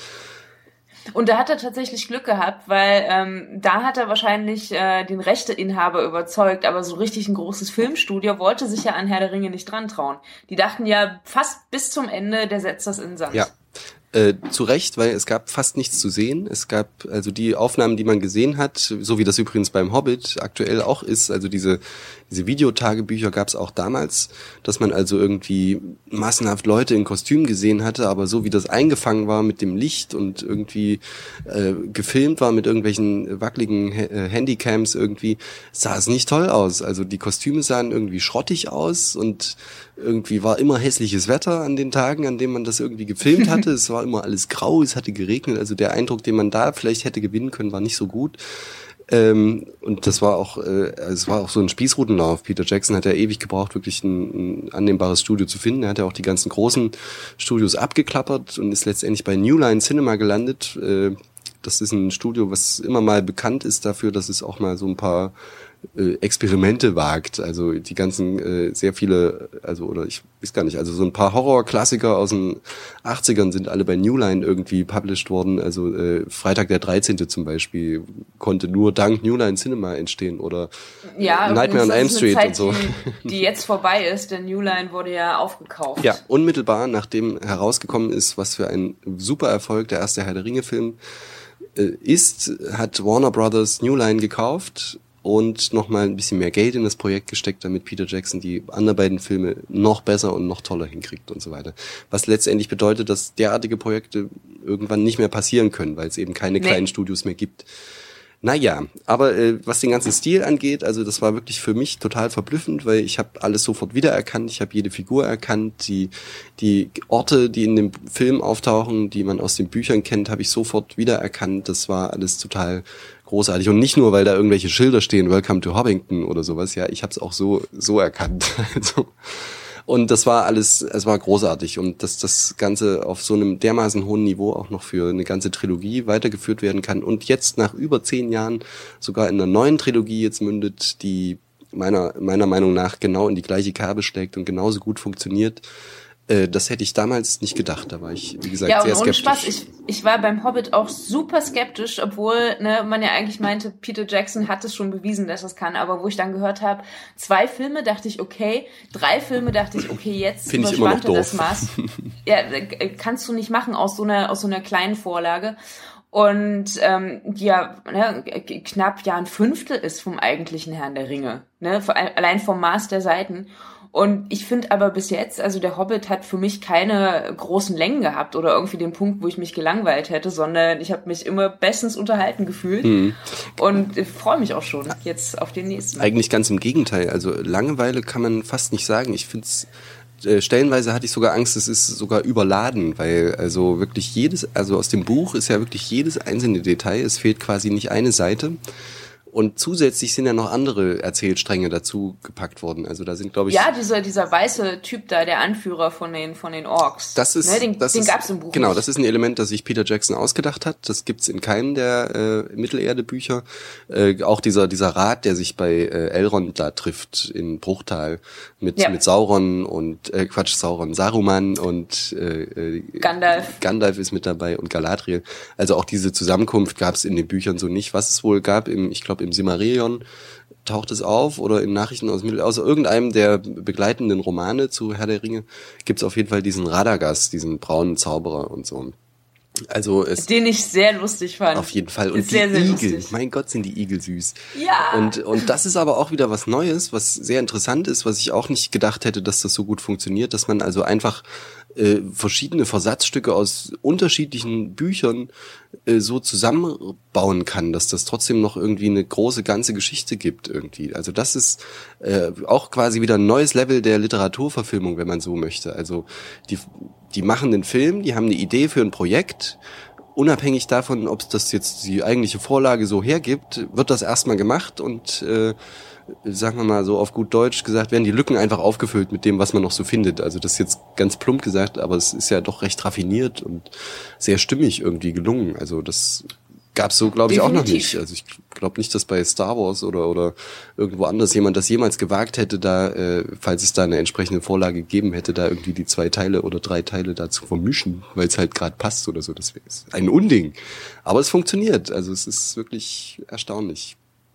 Und da hat er tatsächlich Glück gehabt, weil ähm, da hat er wahrscheinlich äh, den Rechteinhaber überzeugt, aber so richtig ein großes Filmstudio wollte sich ja an Herr der Ringe nicht dran trauen. Die dachten ja fast bis zum Ende, der setzt das in den Sand. Ja. Äh, zu Recht, weil es gab fast nichts zu sehen. Es gab also die Aufnahmen, die man gesehen hat, so wie das übrigens beim Hobbit aktuell auch ist, also diese diese Videotagebücher gab es auch damals, dass man also irgendwie massenhaft Leute in Kostümen gesehen hatte, aber so wie das eingefangen war mit dem Licht und irgendwie äh, gefilmt war mit irgendwelchen wackeligen äh, Handycams irgendwie, sah es nicht toll aus. Also die Kostüme sahen irgendwie schrottig aus und irgendwie war immer hässliches Wetter an den Tagen, an denen man das irgendwie gefilmt hatte. Es war immer alles grau, es hatte geregnet. Also der Eindruck, den man da vielleicht hätte gewinnen können, war nicht so gut. Ähm, und das war auch, äh, es war auch so ein Spießrutenlauf. Peter Jackson hat ja ewig gebraucht, wirklich ein, ein annehmbares Studio zu finden. Er hat ja auch die ganzen großen Studios abgeklappert und ist letztendlich bei New Line Cinema gelandet. Äh, das ist ein Studio, was immer mal bekannt ist dafür, dass es auch mal so ein paar äh, Experimente wagt. Also die ganzen, äh, sehr viele, also oder ich weiß gar nicht, also so ein paar Horror-Klassiker aus den achtzigern sind alle bei New Line irgendwie published worden. Also äh, Freitag der dreizehnte zum Beispiel konnte nur dank New Line Cinema entstehen oder ja, Nightmare on Elm Street Zeit, und so. Die, die jetzt vorbei ist, denn New Line wurde ja aufgekauft. Ja, unmittelbar nachdem herausgekommen ist, was für ein super Erfolg der erste Herr der Ringe-Film äh, ist, hat Warner Brothers New Line gekauft und nochmal ein bisschen mehr Geld in das Projekt gesteckt, damit Peter Jackson die anderen beiden Filme noch besser und noch toller hinkriegt und so weiter. Was letztendlich bedeutet, dass derartige Projekte irgendwann nicht mehr passieren können, weil es eben keine nee. kleinen Studios mehr gibt. Naja, aber äh, was den ganzen Stil angeht, also das war wirklich für mich total verblüffend, weil ich habe alles sofort wiedererkannt, ich habe jede Figur erkannt, die die Orte, die in dem Film auftauchen, die man aus den Büchern kennt, habe ich sofort wiedererkannt. Das war alles total großartig und nicht nur, weil da irgendwelche Schilder stehen, Welcome to Hobbington oder sowas, ja, ich habe es auch so so erkannt. Also, und das war alles, es war großartig und dass das Ganze auf so einem dermaßen hohen Niveau auch noch für eine ganze Trilogie weitergeführt werden kann und jetzt nach über zehn Jahren sogar in einer neuen Trilogie jetzt mündet, die meiner meiner Meinung nach genau in die gleiche Kerbe schlägt und genauso gut funktioniert. Das hätte ich damals nicht gedacht, da war ich, wie gesagt, ja, sehr und ohne skeptisch. Spaß, ich, ich war beim Hobbit auch super skeptisch, obwohl ne, man ja eigentlich meinte, Peter Jackson hat es schon bewiesen, dass er es kann, aber wo ich dann gehört habe, zwei Filme dachte ich, okay, drei Filme dachte ich, okay, jetzt überspannt er das Maß. Ja, kannst du nicht machen aus so einer, aus so einer kleinen Vorlage. Und ähm, die ja ne, knapp ja ein Fünftel ist vom eigentlichen Herrn der Ringe, ne, allein vom Maß der Seiten. Und ich finde aber bis jetzt, also der Hobbit hat für mich keine großen Längen gehabt oder irgendwie den Punkt, wo ich mich gelangweilt hätte, sondern ich habe mich immer bestens unterhalten gefühlt hm. und freue mich auch schon jetzt auf den nächsten. Eigentlich ganz im Gegenteil, also Langeweile kann man fast nicht sagen. Ich finde es stellenweise hatte ich sogar Angst, es ist sogar überladen, weil also wirklich jedes, also aus dem Buch ist ja wirklich jedes einzelne Detail, es fehlt quasi nicht eine Seite. Und zusätzlich sind ja noch andere Erzählstränge dazu gepackt worden. Also da sind, glaube ich... Ja, dieser dieser weiße Typ da, der Anführer von den von den Orks. Das ist, ne, den das den ist, gab's im Buch Genau, nicht. Das ist ein Element, das sich Peter Jackson ausgedacht hat. Das gibt's in keinem der äh, Mittelerde-Bücher. Äh, auch dieser dieser Rat, der sich bei äh, Elrond da trifft in Bruchtal mit ja. mit Sauron und äh, Quatsch, Sauron, Saruman und äh, Gandalf. Gandalf ist mit dabei und Galadriel. Also auch diese Zusammenkunft gab's in den Büchern so nicht. Was es wohl gab im, ich glaube im Silmarillion taucht es auf oder in Nachrichten aus Mittel, aus irgendeinem der begleitenden Romane zu Herr der Ringe gibt's auf jeden Fall diesen Radagast, diesen braunen Zauberer und so. Also es den ich sehr lustig fand. Auf jeden Fall. Und ist die sehr, sehr Igel, lustig. Mein Gott, sind die Igel süß. Ja. Und und das ist aber auch wieder was Neues, was sehr interessant ist, was ich auch nicht gedacht hätte, dass das so gut funktioniert, dass man also einfach äh, verschiedene Versatzstücke aus unterschiedlichen Büchern äh, so zusammenbauen kann, dass das trotzdem noch irgendwie eine große ganze Geschichte gibt irgendwie. Also das ist äh, auch quasi wieder ein neues Level der Literaturverfilmung, wenn man so möchte. Also die die machen den Film, die haben eine Idee für ein Projekt. Unabhängig davon, ob es das jetzt die eigentliche Vorlage so hergibt, wird das erstmal gemacht und äh, sagen wir mal so auf gut Deutsch gesagt, werden die Lücken einfach aufgefüllt mit dem, was man noch so findet. Also das ist jetzt ganz plump gesagt, aber es ist ja doch recht raffiniert und sehr stimmig irgendwie gelungen. Also das gab's so, glaube ich, auch noch nicht. Also ich glaube nicht, dass bei Star Wars oder oder irgendwo anders jemand das jemals gewagt hätte, da, äh, falls es da eine entsprechende Vorlage gegeben hätte, da irgendwie die zwei Teile oder drei Teile da zu vermischen, weil es halt gerade passt oder so. Das wäre ein Unding. Aber es funktioniert. Also es ist wirklich erstaunlich.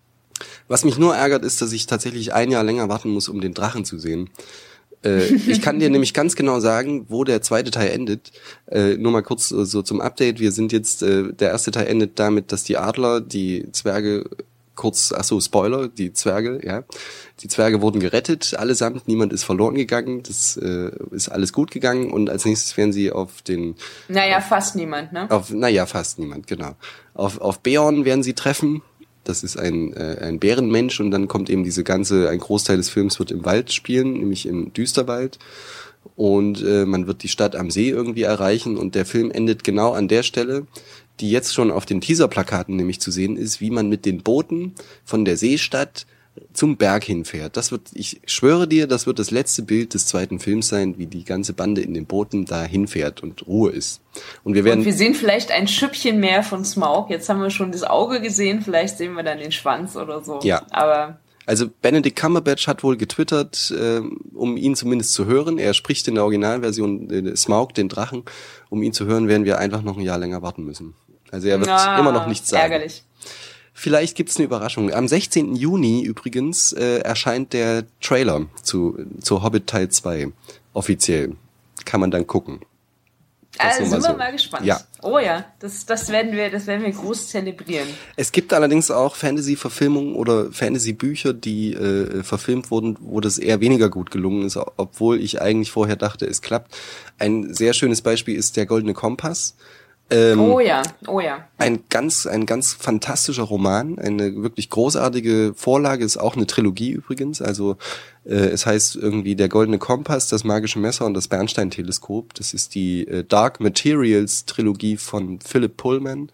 Was mich nur ärgert, ist, dass ich tatsächlich ein Jahr länger warten muss, um den Drachen zu sehen. Äh, ich kann dir nämlich ganz genau sagen, wo der zweite Teil endet. Äh, nur mal kurz so, so zum Update. Wir sind jetzt, äh, der erste Teil endet damit, dass die Adler, die Zwerge, kurz, ach so, Spoiler, die Zwerge, ja. Die Zwerge wurden gerettet, allesamt, niemand ist verloren gegangen, das äh, ist alles gut gegangen und als nächstes werden sie auf den... Naja, auf, fast niemand, ne? Auf, naja, fast niemand, genau. Auf, auf Beorn werden sie treffen. Das ist ein, äh, ein Bärenmensch und dann kommt eben diese ganze, ein Großteil des Films wird im Wald spielen, nämlich im Düsterwald. Und äh, man wird die Stadt am See irgendwie erreichen und der Film endet genau an der Stelle, die jetzt schon auf den Teaserplakaten nämlich zu sehen ist, wie man mit den Booten von der Seestadt zum Berg hinfährt. Das wird, ich schwöre dir, das wird das letzte Bild des zweiten Films sein, wie die ganze Bande in den Booten da hinfährt und Ruhe ist. Und wir werden. Und wir sehen vielleicht ein Schüppchen mehr von Smaug. Jetzt haben wir schon das Auge gesehen, vielleicht sehen wir dann den Schwanz oder so. Ja. Aber also Benedict Cumberbatch hat wohl getwittert, äh, um ihn zumindest zu hören. Er spricht in der Originalversion äh, Smaug, den Drachen. Um ihn zu hören, werden wir einfach noch ein Jahr länger warten müssen. Also er wird ah, immer noch nichts sagen. Ärgerlich. Vielleicht gibt's eine Überraschung. Am sechzehnten Juni übrigens äh, erscheint der Trailer zu, zu Hobbit Teil zwei. Offiziell. Kann man dann gucken. Also sind wir so. mal gespannt. Ja. Oh ja, das, das werden wir, das werden wir groß zelebrieren. Es gibt allerdings auch Fantasy-Verfilmungen oder Fantasy-Bücher, die äh, verfilmt wurden, wo das eher weniger gut gelungen ist, obwohl ich eigentlich vorher dachte, es klappt. Ein sehr schönes Beispiel ist Der Goldene Kompass. Ähm, oh ja, oh ja. Ein ganz, ein ganz fantastischer Roman, eine wirklich großartige Vorlage, ist auch eine Trilogie übrigens, also äh, es heißt irgendwie Der Goldene Kompass, Das magische Messer und das Bernstein-Teleskop. Das ist die äh, Dark Materials Trilogie von Philip Pullman,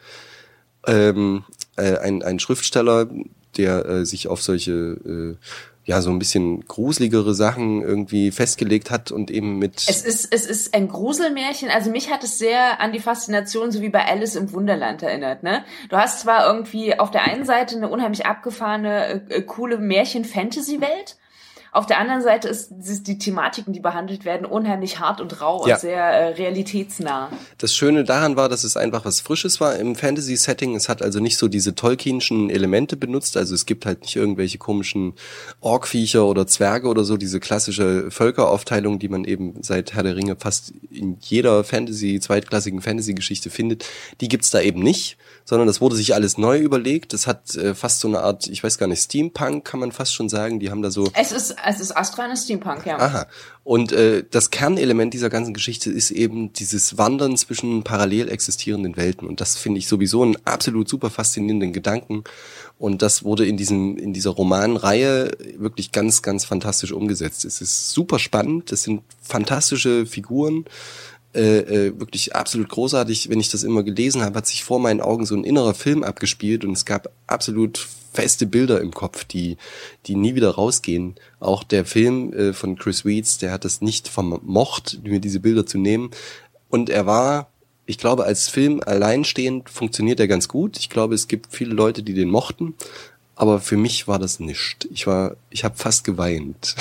ähm, äh, ein, ein Schriftsteller, der äh, sich auf solche äh, ja, so ein bisschen gruseligere Sachen irgendwie festgelegt hat und eben mit... Es ist, es ist ein Gruselmärchen, also mich hat es sehr an die Faszination, so wie bei Alice im Wunderland erinnert, ne? Du hast zwar irgendwie auf der einen Seite eine unheimlich abgefahrene, äh, coole Märchen-Fantasy-Welt, auf der anderen Seite ist, ist die Thematiken, die behandelt werden, unheimlich hart und rau ja. und sehr äh, realitätsnah. Das Schöne daran war, dass es einfach was Frisches war im Fantasy-Setting. Es hat also nicht so diese Tolkienschen Elemente benutzt. Also es gibt halt nicht irgendwelche komischen Orkviecher oder Zwerge oder so, diese klassische Völkeraufteilung, die man eben seit Herr der Ringe fast in jeder Fantasy, zweitklassigen Fantasy-Geschichte findet. Die gibt's da eben nicht, sondern das wurde sich alles neu überlegt. Das hat äh, fast so eine Art, ich weiß gar nicht, Steampunk kann man fast schon sagen. Die haben da so... Es ist Es ist astrales Steampunk, ja. Aha. Und äh, das Kernelement dieser ganzen Geschichte ist eben dieses Wandern zwischen parallel existierenden Welten. Und das finde ich sowieso einen absolut super faszinierenden Gedanken. Und das wurde in diesem in dieser Romanreihe wirklich ganz, ganz fantastisch umgesetzt. Es ist super spannend. Es sind fantastische Figuren. Äh, äh, wirklich absolut großartig. Wenn ich das immer gelesen habe, hat sich vor meinen Augen so ein innerer Film abgespielt und es gab absolut feste Bilder im Kopf, die die nie wieder rausgehen. Auch der Film äh, von Chris Weitz, der hat es nicht vermocht, mir diese Bilder zu nehmen. Und er war, ich glaube, als Film alleinstehend funktioniert er ganz gut. Ich glaube, es gibt viele Leute, die den mochten. Aber für mich war das nischt. Ich war, ich habe fast geweint.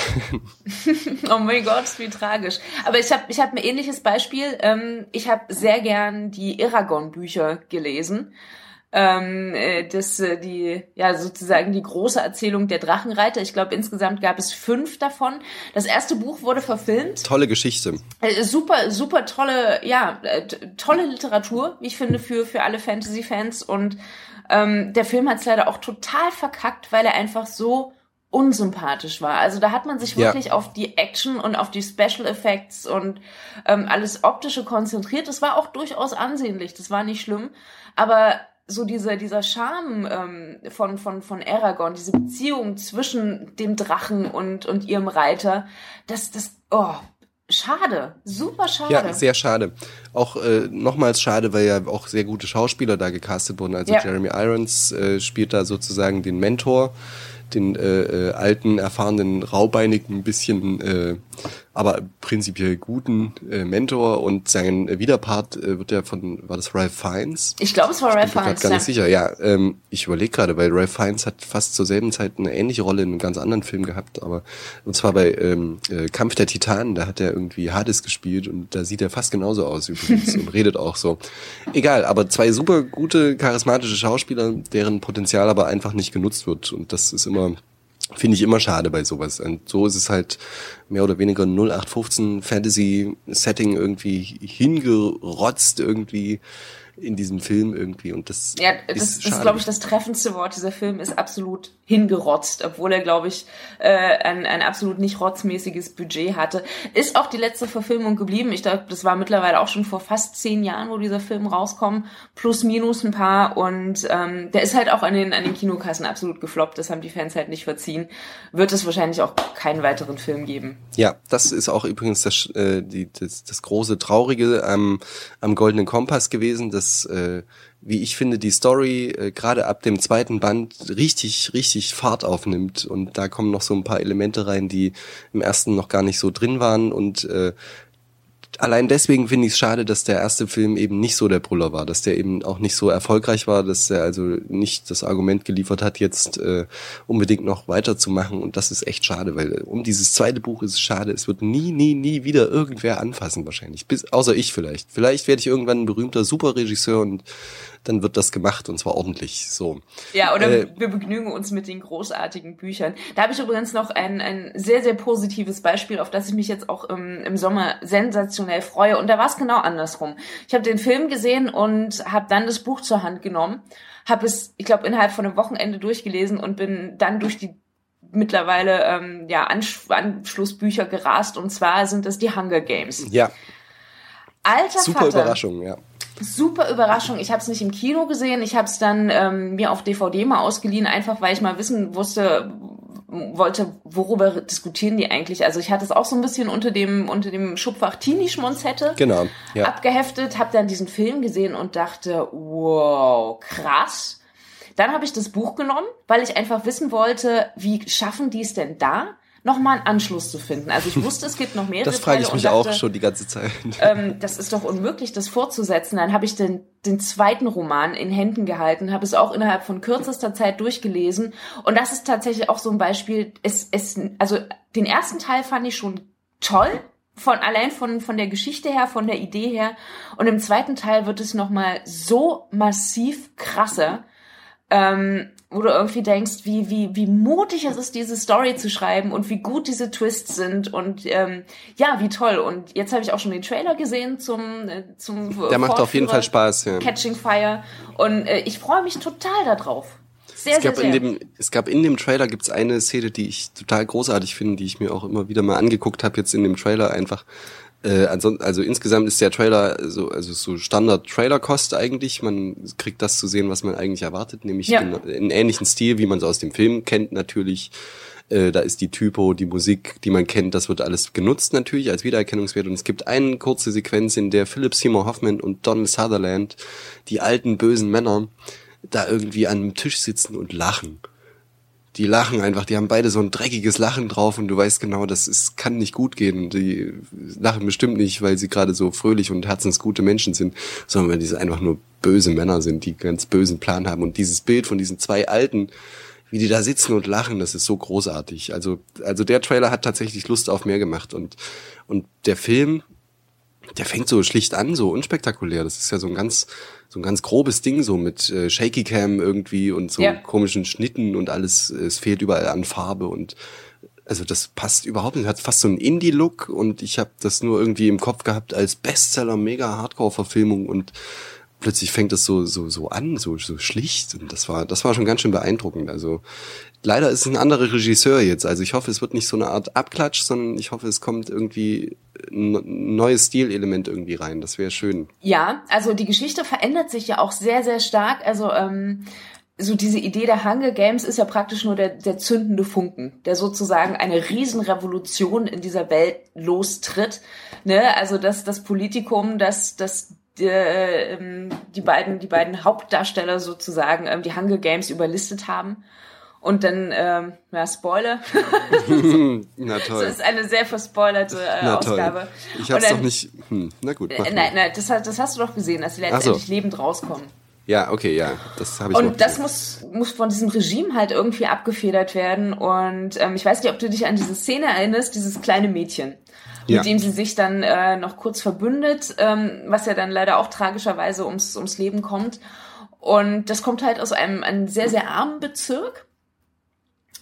Oh mein Gott, wie tragisch. Aber ich habe ich hab ein ähnliches Beispiel. Ähm, ich habe sehr gern die Eragon-Bücher gelesen. Ähm, das, die, ja, sozusagen die große Erzählung der Drachenreiter. Ich glaube, insgesamt gab es fünf davon. Das erste Buch wurde verfilmt. Tolle Geschichte. Äh, super, super tolle, ja, äh, tolle Literatur, wie ich finde, für, für alle Fantasy-Fans. Und ähm, der Film hat es leider auch total verkackt, weil er einfach so unsympathisch war. Also da hat man sich wirklich ja. auf die Action und auf die Special Effects und ähm, alles Optische konzentriert. Das war auch durchaus ansehnlich, das war nicht schlimm. Aber so dieser dieser Charme ähm, von von von Eragon, diese Beziehung zwischen dem Drachen und und ihrem Reiter, das das oh schade, super schade. Ja, sehr schade. Auch äh, nochmals schade, weil ja auch sehr gute Schauspieler da gecastet wurden. Also ja. Jeremy Irons äh, spielt da sozusagen den Mentor, den äh, äh, alten, erfahrenen, raubeinigen, ein bisschen, äh, aber prinzipiell guten äh, Mentor, und sein äh, Widerpart äh, wird ja von, war das Ralph Fiennes? Ich glaube, es war Ralph Fiennes. Ich bin mir gar nicht sicher. Ja, ähm, ich überlege gerade, weil Ralph Fiennes hat fast zur selben Zeit eine ähnliche Rolle in einem ganz anderen Film gehabt, aber und zwar bei ähm, äh, Kampf der Titanen, da hat er irgendwie Hades gespielt und da sieht er fast genauso aus übrigens und redet auch so. Egal, aber zwei super gute, charismatische Schauspieler, deren Potenzial aber einfach nicht genutzt wird, und das ist immer, finde ich immer schade bei sowas. Und so ist es halt mehr oder weniger null acht fünfzehn Fantasy-Setting irgendwie hingerotzt irgendwie. in diesem Film irgendwie und das ja, ist das, das schade. ist, glaube ich, das treffendste Wort. Dieser Film ist absolut hingerotzt, obwohl er, glaube ich, äh, ein, ein absolut nicht rotzmäßiges Budget hatte. Ist auch die letzte Verfilmung geblieben. Ich glaube, das war mittlerweile auch schon vor fast zehn Jahren, wo dieser Film rauskommt. Plus, minus ein paar. Und ähm, der ist halt auch an den, an den Kinokassen absolut gefloppt. Das haben die Fans halt nicht verziehen. Wird es wahrscheinlich auch keinen weiteren Film geben. Ja, das ist auch übrigens das, äh, die, das, das große Traurige am, am Goldenen Kompass gewesen, dass, äh, wie ich finde, die Story äh, gerade ab dem zweiten Band richtig, richtig Fahrt aufnimmt und da kommen noch so ein paar Elemente rein, die im ersten noch gar nicht so drin waren und äh, allein deswegen finde ich es schade, dass der erste Film eben nicht so der Brüller war, dass der eben auch nicht so erfolgreich war, dass er also nicht das Argument geliefert hat, jetzt äh, unbedingt noch weiterzumachen und das ist echt schade, weil um dieses zweite Buch ist es schade, es wird nie, nie, nie wieder irgendwer anfassen wahrscheinlich, bis außer ich vielleicht. Vielleicht werde ich irgendwann ein berühmter Superregisseur und dann wird das gemacht und zwar ordentlich. So. Ja, oder äh, wir begnügen uns mit den großartigen Büchern. Da habe ich übrigens noch ein, ein sehr, sehr positives Beispiel, auf das ich mich jetzt auch im, im Sommer sensationell freue. Und da war es genau andersrum. Ich habe den Film gesehen und habe dann das Buch zur Hand genommen, habe es, ich glaube, innerhalb von einem Wochenende durchgelesen und bin dann durch die mittlerweile ähm, ja Ansch- Anschlussbücher gerast. Und zwar sind das die Hunger Games. Ja. Alter Super Vater. Überraschung, ja. Super Überraschung. Ich habe es nicht im Kino gesehen. Ich habe es dann ähm, mir auf D V D mal ausgeliehen, einfach weil ich mal wissen wusste, wollte, worüber diskutieren die eigentlich. Also ich hatte es auch so ein bisschen unter dem unter dem Schubfach Teenie-Schmonzette Genau, ja. abgeheftet, habe dann diesen Film gesehen und dachte, wow, krass. Dann habe ich das Buch genommen, weil ich einfach wissen wollte, wie schaffen die es denn da, nochmal einen Anschluss zu finden. Also ich wusste, es gibt noch mehrere Das frage Teile ich mich und dachte, auch schon die ganze Zeit. Ähm, das ist doch unmöglich, das fortzusetzen. Dann habe ich den, den zweiten Roman in Händen gehalten, habe es auch innerhalb von kürzester Zeit durchgelesen. Und das ist tatsächlich auch so ein Beispiel. Es, es, also den ersten Teil fand ich schon toll, von allein von von der Geschichte her, von der Idee her. Und im zweiten Teil wird es nochmal so massiv krasser. Ähm, wo du irgendwie denkst, wie wie wie mutig es ist, diese Story zu schreiben und wie gut diese Twists sind und ähm, ja, wie toll. Und jetzt habe ich auch schon den Trailer gesehen zum äh, zum Der macht auf jeden Fall Spaß, ja. Catching Fire und äh, ich freue mich total darauf. Sehr, es gab sehr, sehr. in dem es gab in dem Trailer gibt's eine Szene, die ich total großartig finde, die ich mir auch immer wieder mal angeguckt habe jetzt in dem Trailer einfach. Äh, ansonsten, also insgesamt ist der Trailer so, also so Standard-Trailer-Kost eigentlich. Man kriegt das zu sehen, was man eigentlich erwartet, nämlich Ja. in, in ähnlichen Stil, wie man es aus dem Film kennt natürlich. Äh, da ist die Typo, die Musik, die man kennt, das wird alles genutzt natürlich als Wiedererkennungswert. Und es gibt eine kurze Sequenz, in der Philip Seymour Hoffman und Donald Sutherland, die alten bösen Männer, da irgendwie an einem Tisch sitzen und lachen. Die lachen einfach, die haben beide so ein dreckiges Lachen drauf und du weißt genau, das ist, kann nicht gut gehen. Die lachen bestimmt nicht, weil sie gerade so fröhlich und herzensgute Menschen sind, sondern weil die einfach nur böse Männer sind, die einen ganz bösen Plan haben. Und dieses Bild von diesen zwei Alten, wie die da sitzen und lachen, das ist so großartig. Also, also der Trailer hat tatsächlich Lust auf mehr gemacht und, und der Film, der fängt so schlicht an, so unspektakulär. Das ist ja so ein ganz, so ein ganz grobes Ding, so mit äh, Shaky Cam irgendwie und so Ja. komischen Schnitten und alles. Es fehlt überall an Farbe und also das passt überhaupt nicht. Hat fast so einen Indie-Look und ich habe das nur irgendwie im Kopf gehabt als Bestseller, mega Hardcore-Verfilmung und plötzlich fängt das so so so an, so so schlicht und das war das war schon ganz schön beeindruckend. Also leider ist es ein anderer Regisseur jetzt. Also ich hoffe, es wird nicht so eine Art Abklatsch, sondern ich hoffe, es kommt irgendwie ein neues Stilelement irgendwie rein. Das wäre schön. Ja, also die Geschichte verändert sich ja auch sehr, sehr stark. Also ähm, so diese Idee der Hunger Games ist ja praktisch nur der, der zündende Funken, der sozusagen eine Riesenrevolution in dieser Welt lostritt. Ne? Also das, das Politikum, das, das die, ähm, die beiden, die beiden Hauptdarsteller sozusagen ähm, die Hunger Games überlistet haben. Und dann, ähm, ja, Spoiler. Na toll. Das ist eine sehr verspoilerte äh, Na Ausgabe. toll. Ich hab's dann, doch nicht. Hm, na gut. Mach Äh, mal. nein, nein, das, das hast du doch gesehen, dass sie letztendlich so. lebend rauskommen. Ja, okay, ja, das habe ich noch Und das gesehen. muss muss von diesem Regime halt irgendwie abgefedert werden. Und ähm, ich weiß nicht, ob du dich an diese Szene erinnerst, dieses kleine Mädchen, Ja. mit dem sie sich dann äh, noch kurz verbündet, ähm, was ja dann leider auch tragischerweise ums ums Leben kommt. Und das kommt halt aus einem, einem sehr, sehr armen Bezirk.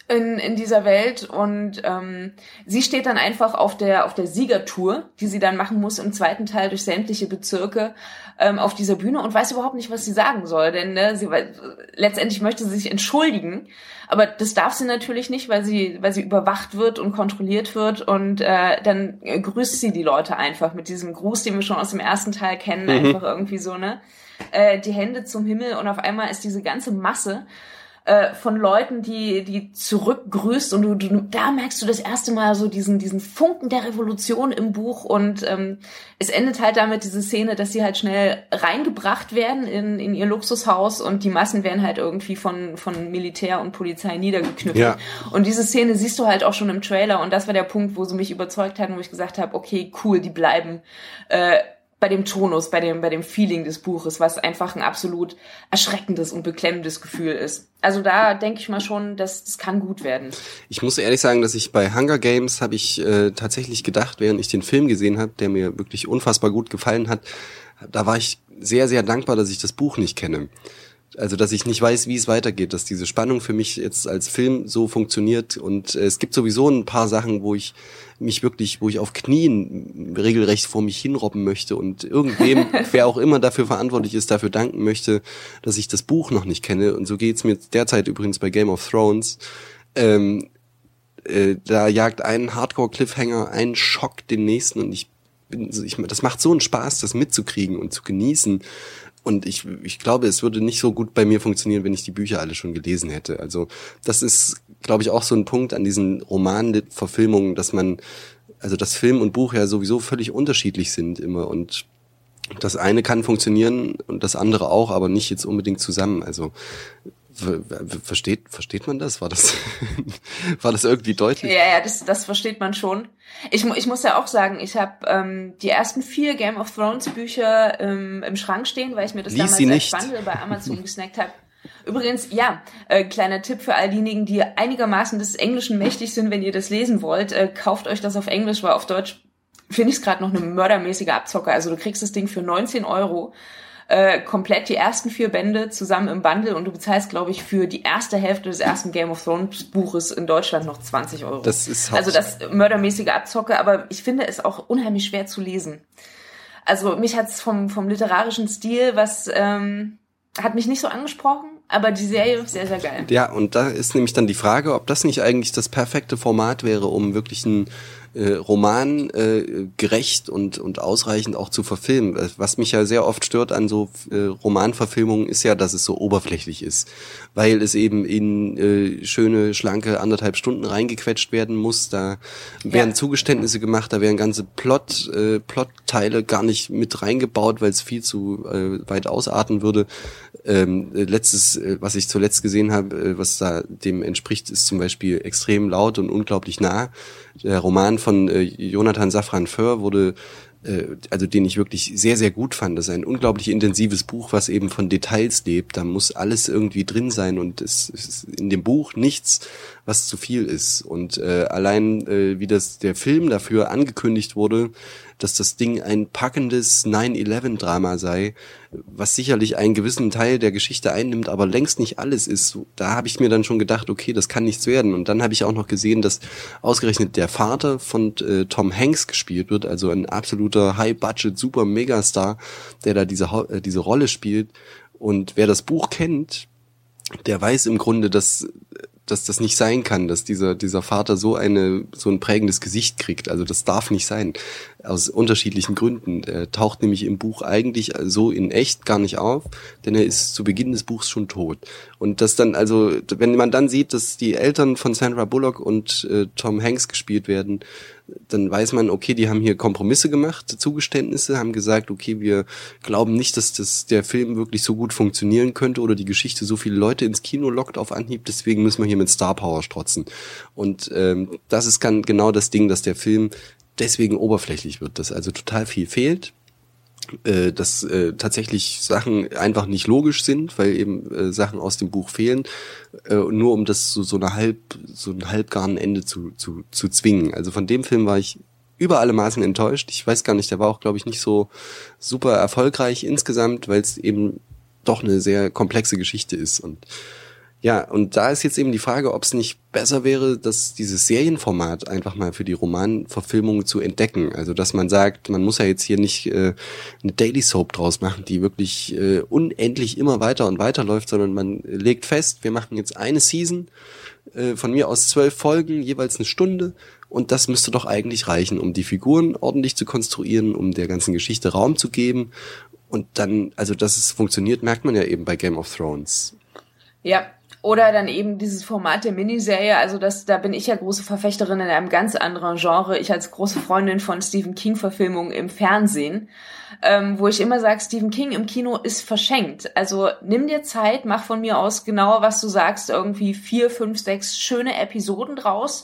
in, in dieser Welt und ähm, sie steht dann einfach auf der auf der Siegertour, die sie dann machen muss im zweiten Teil durch sämtliche Bezirke ähm, auf dieser Bühne und weiß überhaupt nicht, was sie sagen soll, denn ne, sie weil, letztendlich möchte sie sich entschuldigen, aber das darf sie natürlich nicht, weil sie weil sie überwacht wird und kontrolliert wird und äh, dann grüßt sie die Leute einfach mit diesem Gruß, den wir schon aus dem ersten Teil kennen, mhm. einfach irgendwie so, ne, äh, die Hände zum Himmel und auf einmal ist diese ganze Masse von Leuten, die die zurückgrüßt und du, du da merkst du das erste Mal so diesen diesen Funken der Revolution im Buch und ähm, es endet halt damit diese Szene, dass sie halt schnell reingebracht werden in in ihr Luxushaus und die Massen werden halt irgendwie von von Militär und Polizei niedergeknüppelt. Ja. Und diese Szene siehst du halt auch schon im Trailer und das war der Punkt, wo sie mich überzeugt hatten, wo ich gesagt habe, okay, cool, die bleiben äh, bei dem Tonus, bei dem bei dem Feeling des Buches, was einfach ein absolut erschreckendes und beklemmendes Gefühl ist. Also da denke ich mal schon, dass das kann gut werden. Ich muss ehrlich sagen, dass ich bei Hunger Games habe ich äh, tatsächlich gedacht, während ich den Film gesehen habe, der mir wirklich unfassbar gut gefallen hat, da war ich sehr, sehr dankbar, dass ich das Buch nicht kenne. Also, dass ich nicht weiß, wie es weitergeht, dass diese Spannung für mich jetzt als Film so funktioniert und äh, es gibt sowieso ein paar Sachen, wo ich mich wirklich, wo ich auf Knien regelrecht vor mich hinrobben möchte und irgendwem, wer auch immer dafür verantwortlich ist, dafür danken möchte, dass ich das Buch noch nicht kenne und so geht's mir derzeit übrigens bei Game of Thrones. Ähm, äh, da jagt ein Hardcore-Cliffhanger einen Schock den nächsten und ich bin, ich, das macht so einen Spaß, das mitzukriegen und zu genießen. Und ich, ich glaube, es würde nicht so gut bei mir funktionieren, wenn ich die Bücher alle schon gelesen hätte. Also das ist, glaube ich, auch so ein Punkt an diesen Romanverfilmungen, dass man, also das Film und Buch ja sowieso völlig unterschiedlich sind immer. Und das eine kann funktionieren und das andere auch, aber nicht jetzt unbedingt zusammen. Also versteht versteht man das? War das war das irgendwie deutlich? Ja, ja, das das versteht man schon. Ich ich muss ja auch sagen, ich habe ähm, die ersten vier Game of Thrones Bücher ähm, im Schrank stehen, weil ich mir das Lies damals als Bundle bei Amazon gesnackt habe. Übrigens, ja, äh, kleiner Tipp für all diejenigen, die einigermaßen des Englischen mächtig sind, wenn ihr das lesen wollt, äh, kauft euch das auf Englisch, weil auf Deutsch finde ich es gerade noch eine mördermäßige Abzocke. Also du kriegst das Ding für neunzehn Euro. Äh, komplett die ersten vier Bände zusammen im Bundle und du bezahlst, glaube ich, für die erste Hälfte des ersten Game of Thrones Buches in Deutschland noch zwanzig Euro. Das ist also das mördermäßige Abzocke, aber ich finde es auch unheimlich schwer zu lesen. Also mich hat's vom vom literarischen Stil, was ähm, hat mich nicht so angesprochen, aber die Serie ist sehr, sehr geil. Ja, und da ist nämlich dann die Frage, ob das nicht eigentlich das perfekte Format wäre, um wirklich ein Äh, Roman äh, gerecht und und ausreichend auch zu verfilmen. Was mich ja sehr oft stört an so äh, Romanverfilmungen ist ja, dass es so oberflächlich ist, weil es eben in äh, schöne, schlanke anderthalb Stunden reingequetscht werden muss. Da werden ja. Zugeständnisse gemacht, da werden ganze Plot äh, Plotteile gar nicht mit reingebaut, weil es viel zu äh, weit ausarten würde. Ähm, letztes, äh, was ich zuletzt gesehen habe, äh, was da dem entspricht, ist zum Beispiel Extrem laut und unglaublich nah. Der Roman von äh, Jonathan Safran Foer wurde, äh, also den ich wirklich sehr, sehr gut fand. Das ist ein unglaublich intensives Buch, was eben von Details lebt. Da muss alles irgendwie drin sein und es ist in dem Buch nichts, was zu viel ist. Und äh, allein äh, wie das der Film dafür angekündigt wurde, dass das Ding ein packendes nine eleven Drama sei, was sicherlich einen gewissen Teil der Geschichte einnimmt, aber längst nicht alles ist. Da habe ich mir dann schon gedacht, okay, das kann nichts werden. Und dann habe ich auch noch gesehen, dass ausgerechnet der Vater von äh, Tom Hanks gespielt wird, also ein absoluter High-Budget, super Megastar, der da diese, äh, diese Rolle spielt. Und wer das Buch kennt, der weiß im Grunde, dass dass das nicht sein kann, dass dieser dieser Vater so eine so ein prägendes Gesicht kriegt. Also das darf nicht sein, aus unterschiedlichen Gründen. Er taucht nämlich im Buch eigentlich so in echt gar nicht auf, denn er ist zu Beginn des Buchs schon tot. Und das dann also, wenn man dann sieht, dass die Eltern von Sandra Bullock und äh, Tom Hanks gespielt werden, dann weiß man, okay, die haben hier Kompromisse gemacht, Zugeständnisse, haben gesagt, okay, wir glauben nicht, dass das der Film wirklich so gut funktionieren könnte oder die Geschichte so viele Leute ins Kino lockt auf Anhieb, deswegen müssen wir hier mit Star Power strotzen. Und ähm, das ist kann, genau das Ding, dass der Film deswegen oberflächlich wird, dass also total viel fehlt, äh, dass äh, tatsächlich Sachen einfach nicht logisch sind, weil eben äh, Sachen aus dem Buch fehlen, äh, nur um das so, so eine halb so ein halbgaren Ende zu zu zu zwingen. Also von dem Film war ich über alle Maßen enttäuscht. Ich weiß gar nicht, der war auch, glaube ich, nicht so super erfolgreich insgesamt, weil es eben doch eine sehr komplexe Geschichte ist. Und Ja, und da ist jetzt eben die Frage, ob es nicht besser wäre, dass dieses Serienformat einfach mal für die Romanverfilmung zu entdecken. Also, dass man sagt, man muss ja jetzt hier nicht äh, eine Daily Soap draus machen, die wirklich äh, unendlich immer weiter und weiter läuft, sondern man legt fest, wir machen jetzt eine Season, äh, von mir aus zwölf Folgen, jeweils eine Stunde. Und das müsste doch eigentlich reichen, um die Figuren ordentlich zu konstruieren, um der ganzen Geschichte Raum zu geben. Und dann, also dass es funktioniert, merkt man ja eben bei Game of Thrones. Ja, oder dann eben dieses Format der Miniserie, also das, da bin ich ja große Verfechterin in einem ganz anderen Genre. Ich als große Freundin von Stephen King-Verfilmungen im Fernsehen, ähm, wo ich immer sage, Stephen King im Kino ist verschenkt. Also nimm dir Zeit, mach von mir aus genau, was du sagst, irgendwie vier, fünf, sechs schöne Episoden draus.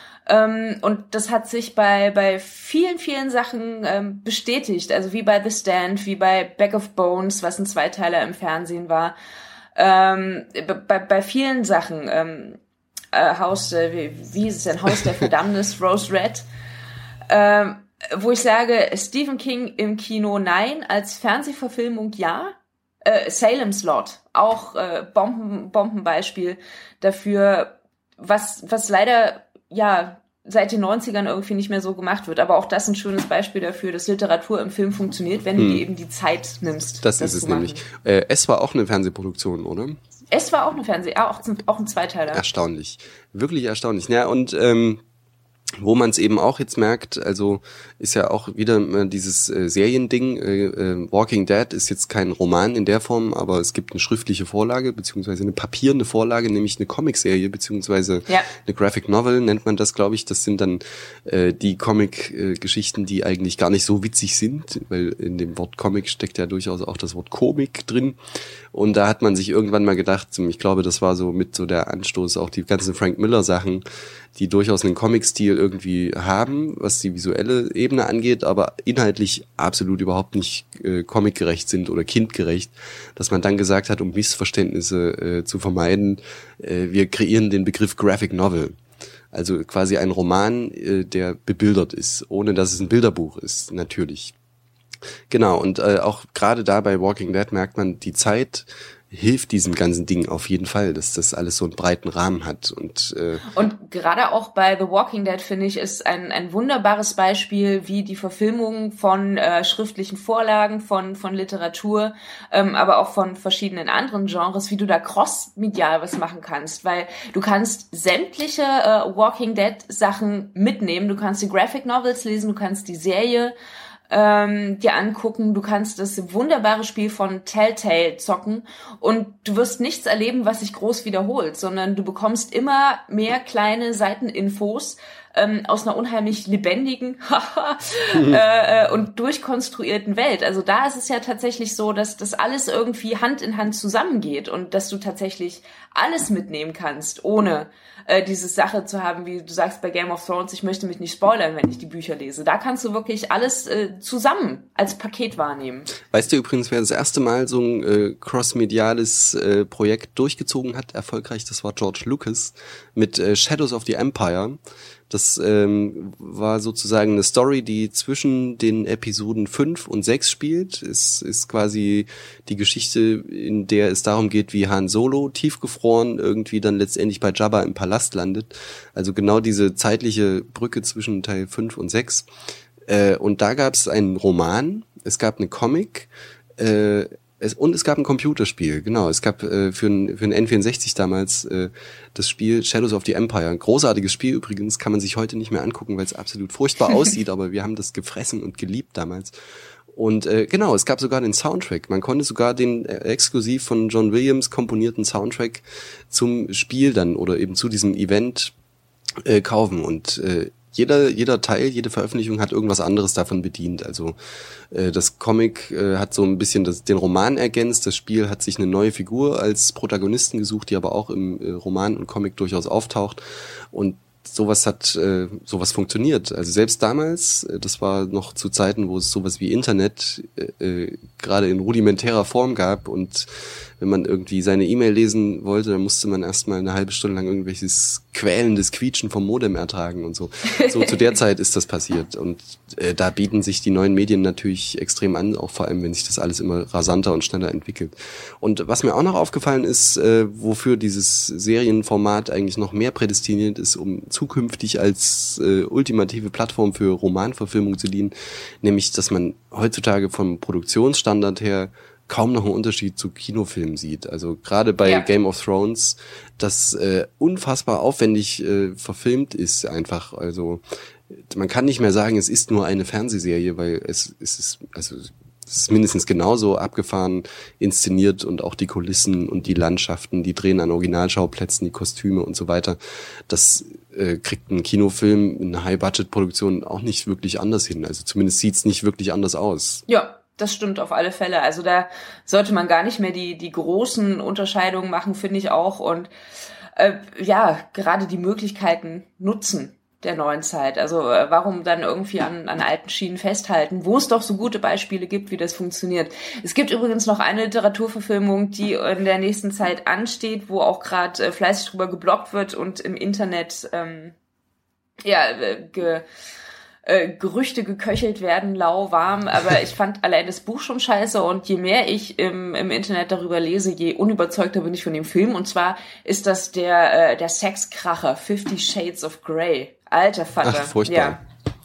Ähm, und das hat sich bei bei vielen, vielen Sachen ähm, bestätigt. Also wie bei The Stand, wie bei Bag of Bones, was ein Zweiteiler im Fernsehen war. Ähm, bei, bei vielen Sachen, ähm, äh, Haus, äh, wie, wie ist es denn, Haus der Verdammnis, Rose Red, ähm, wo ich sage, Stephen King im Kino nein, als Fernsehverfilmung ja, äh, Salem's Lot, auch äh, Bomben, Bombenbeispiel dafür, was, was leider, ja, seit den neunzigern irgendwie nicht mehr so gemacht wird. Aber auch das ein schönes Beispiel dafür, dass Literatur im Film funktioniert, wenn hm. du dir eben die Zeit nimmst. Das, das ist es nämlich. Äh, es war auch eine Fernsehproduktion, oder? Es war auch eine Fernseh, auch, auch ein Zweiteiler. Erstaunlich. Wirklich erstaunlich. Ja, und ähm, wo man es eben auch jetzt merkt, also ist ja auch wieder äh, dieses äh, Seriending, äh, äh, Walking Dead ist jetzt kein Roman in der Form, aber es gibt eine schriftliche Vorlage, beziehungsweise eine papierende Vorlage, nämlich eine Comicserie, beziehungsweise ja. eine Graphic Novel nennt man das, glaube ich. Das sind dann äh, die Comic-Geschichten, äh, die eigentlich gar nicht so witzig sind, weil in dem Wort Comic steckt ja durchaus auch das Wort Komik drin. Und da hat man sich irgendwann mal gedacht, ich glaube, das war so mit so der Anstoß, auch die ganzen Frank Miller Sachen, die durchaus einen Comic-Stil irgendwie haben, was die visuelle Ebene angeht, aber inhaltlich absolut überhaupt nicht äh, comicgerecht sind oder kindgerecht, dass man dann gesagt hat, um Missverständnisse äh, zu vermeiden, äh, wir kreieren den Begriff Graphic Novel. Also quasi ein Roman, äh, der bebildert ist, ohne dass es ein Bilderbuch ist, natürlich. Genau, und äh, auch gerade da bei Walking Dead merkt man, die Zeit hilft diesem ganzen Ding auf jeden Fall, dass das alles so einen breiten Rahmen hat. Und äh und gerade auch bei The Walking Dead, finde ich, ist ein ein wunderbares Beispiel, wie die Verfilmung von äh, schriftlichen Vorlagen, von von Literatur, ähm, aber auch von verschiedenen anderen Genres, wie du da cross-medial was machen kannst. Weil du kannst sämtliche äh, Walking Dead Sachen mitnehmen, du kannst die Graphic Novels lesen, du kannst die Serie ähm, dir angucken, du kannst das wunderbare Spiel von Telltale zocken und du wirst nichts erleben, was sich groß wiederholt, sondern du bekommst immer mehr kleine Seiteninfos ähm, aus einer unheimlich lebendigen äh, und durchkonstruierten Welt. Also da ist es ja tatsächlich so, dass das alles irgendwie Hand in Hand zusammengeht und dass du tatsächlich alles mitnehmen kannst, ohne äh, diese Sache zu haben, wie du sagst bei Game of Thrones, ich möchte mich nicht spoilern, wenn ich die Bücher lese. Da kannst du wirklich alles äh, zusammen als Paket wahrnehmen. Weißt du übrigens, wer das erste Mal so ein äh, cross-mediales äh, Projekt durchgezogen hat, erfolgreich, das war George Lucas mit äh, Shadows of the Empire. Das ähm, war sozusagen eine Story, die zwischen den Episoden fünf und sechs spielt. Es ist quasi die Geschichte, in der es darum geht, wie Han Solo tiefgefroren irgendwie dann letztendlich bei Jabba im Palast landet. Also genau diese zeitliche Brücke zwischen Teil fünf und sechs. Äh, und da gab es einen Roman, es gab eine Comic, äh, Es, und es gab ein Computerspiel, genau. Es gab äh, für ein für ein N vierundsechzig damals äh, das Spiel Shadows of the Empire. Ein großartiges Spiel übrigens, kann man sich heute nicht mehr angucken, weil es absolut furchtbar aussieht, aber wir haben das gefressen und geliebt damals. Und äh, genau, es gab sogar den Soundtrack. Man konnte sogar den äh, exklusiv von John Williams komponierten Soundtrack zum Spiel dann oder eben zu diesem Event äh, kaufen. Und äh, Jeder, jeder Teil, jede Veröffentlichung hat irgendwas anderes davon bedient. Also äh, das Comic äh, hat so ein bisschen das, den Roman ergänzt. Das Spiel hat sich eine neue Figur als Protagonisten gesucht, die aber auch im äh, Roman und Comic durchaus auftaucht. Und sowas hat, äh, sowas funktioniert. Also selbst damals, äh, das war noch zu Zeiten, wo es sowas wie Internet äh, äh, gerade in rudimentärer Form gab und wenn man irgendwie seine E-Mail lesen wollte, dann musste man erstmal eine halbe Stunde lang irgendwelche quälendes Quietschen vom Modem ertragen und so. So zu der Zeit ist das passiert und äh, da bieten sich die neuen Medien natürlich extrem an, auch vor allem, wenn sich das alles immer rasanter und schneller entwickelt. Und was mir auch noch aufgefallen ist, äh, wofür dieses Serienformat eigentlich noch mehr prädestiniert ist, um zukünftig als äh, ultimative Plattform für Romanverfilmung zu dienen, nämlich, dass man heutzutage vom Produktionsstandard her kaum noch einen Unterschied zu Kinofilmen sieht. Also gerade bei ja. Game of Thrones, das äh, unfassbar aufwendig äh, verfilmt ist einfach. Also man kann nicht mehr sagen, es ist nur eine Fernsehserie, weil es, es ist, also es ist mindestens genauso abgefahren inszeniert und auch die Kulissen und die Landschaften, die drehen an Originalschauplätzen, die Kostüme und so weiter. Das äh, kriegt ein Kinofilm, eine High-Budget-Produktion auch nicht wirklich anders hin. Also zumindest sieht's nicht wirklich anders aus. Ja. Das stimmt auf alle Fälle. Also da sollte man gar nicht mehr die die großen Unterscheidungen machen, finde ich auch. Und äh, ja, gerade die Möglichkeiten nutzen der neuen Zeit. Also äh, warum dann irgendwie an, an alten Schienen festhalten, wo es doch so gute Beispiele gibt, wie das funktioniert. Es gibt übrigens noch eine Literaturverfilmung, die in der nächsten Zeit ansteht, wo auch gerade äh, fleißig drüber gebloggt wird und im Internet ähm, ja äh, ge Äh, Gerüchte geköchelt werden, lauwarm, aber ich fand allein das Buch schon scheiße und je mehr ich im, im Internet darüber lese, je unüberzeugter bin ich von dem Film und zwar ist das der äh, der Sexkracher Fifty Shades of Grey. Alter Vater. Ach, furchtbar. Ja.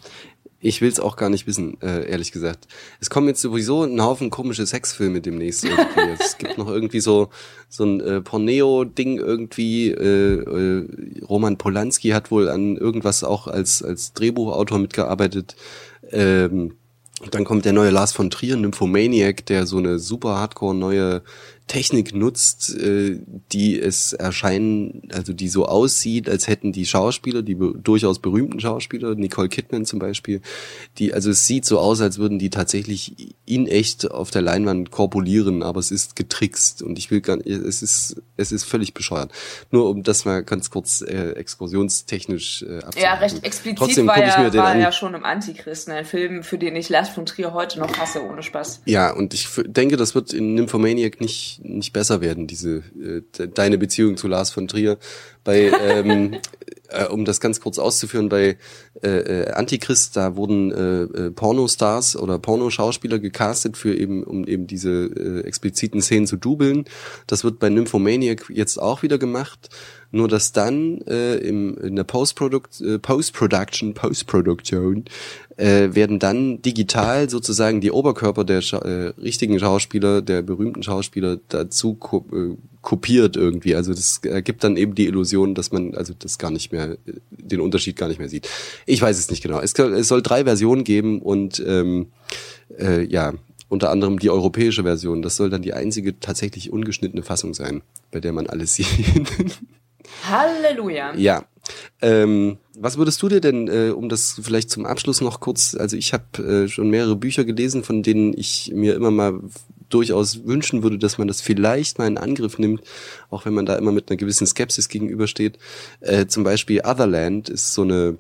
Ich will's auch gar nicht wissen, äh, ehrlich gesagt. Es kommen jetzt sowieso ein Haufen komische Sexfilme demnächst irgendwie. Es gibt noch irgendwie so so ein äh, Porneo-Ding irgendwie. Äh, äh, Roman Polanski hat wohl an irgendwas auch als als Drehbuchautor mitgearbeitet. Ähm, dann kommt der neue Lars von Trier, Nymphomaniac, der so eine super hardcore neue Technik nutzt, äh, die es erscheinen, also die so aussieht, als hätten die Schauspieler, die be- durchaus berühmten Schauspieler, Nicole Kidman zum Beispiel, die, also es sieht so aus, als würden die tatsächlich in echt auf der Leinwand korpulieren, aber es ist getrickst und ich will gar nicht, es ist, es ist völlig bescheuert. Nur um das mal ganz kurz äh, exkursionstechnisch äh, abzuhalten. Ja, recht explizit Trotzdem war, ich mir ja, den war an. ja schon im Antichristen, ein Film, für den ich Lars von Trier heute noch hasse, ohne Spaß. Ja, und ich f- denke, das wird in Nymphomaniac nicht nicht besser werden, diese äh, de- deine Beziehung zu Lars von Trier. Bei ähm, äh, um das ganz kurz auszuführen, bei äh, äh, Antichrist, da wurden äh, äh, Pornostars oder Pornoschauspieler gecastet für eben um eben diese äh, expliziten Szenen zu dubeln. Das wird bei Nymphomaniac jetzt auch wieder gemacht. Nur dass dann äh, im, in der Post-Product, äh, Post-Production, Post-Produktion äh, werden dann digital sozusagen die Oberkörper der Scha- äh, richtigen Schauspieler, der berühmten Schauspieler dazu ko- äh, kopiert irgendwie. Also das ergibt dann eben die Illusion, dass man also das gar nicht mehr, den Unterschied gar nicht mehr sieht. Ich weiß es nicht genau. Es, es soll drei Versionen geben und ähm, äh, ja, unter anderem die europäische Version. Das soll dann die einzige tatsächlich ungeschnittene Fassung sein, bei der man alles sieht. Halleluja. Ja. Ähm, was würdest du dir denn, äh, um das vielleicht zum Abschluss noch kurz, also ich habe äh, schon mehrere Bücher gelesen, von denen ich mir immer mal durchaus wünschen würde, dass man das vielleicht mal in Angriff nimmt, auch wenn man da immer mit einer gewissen Skepsis gegenübersteht. Äh, zum Beispiel Otherland ist so eine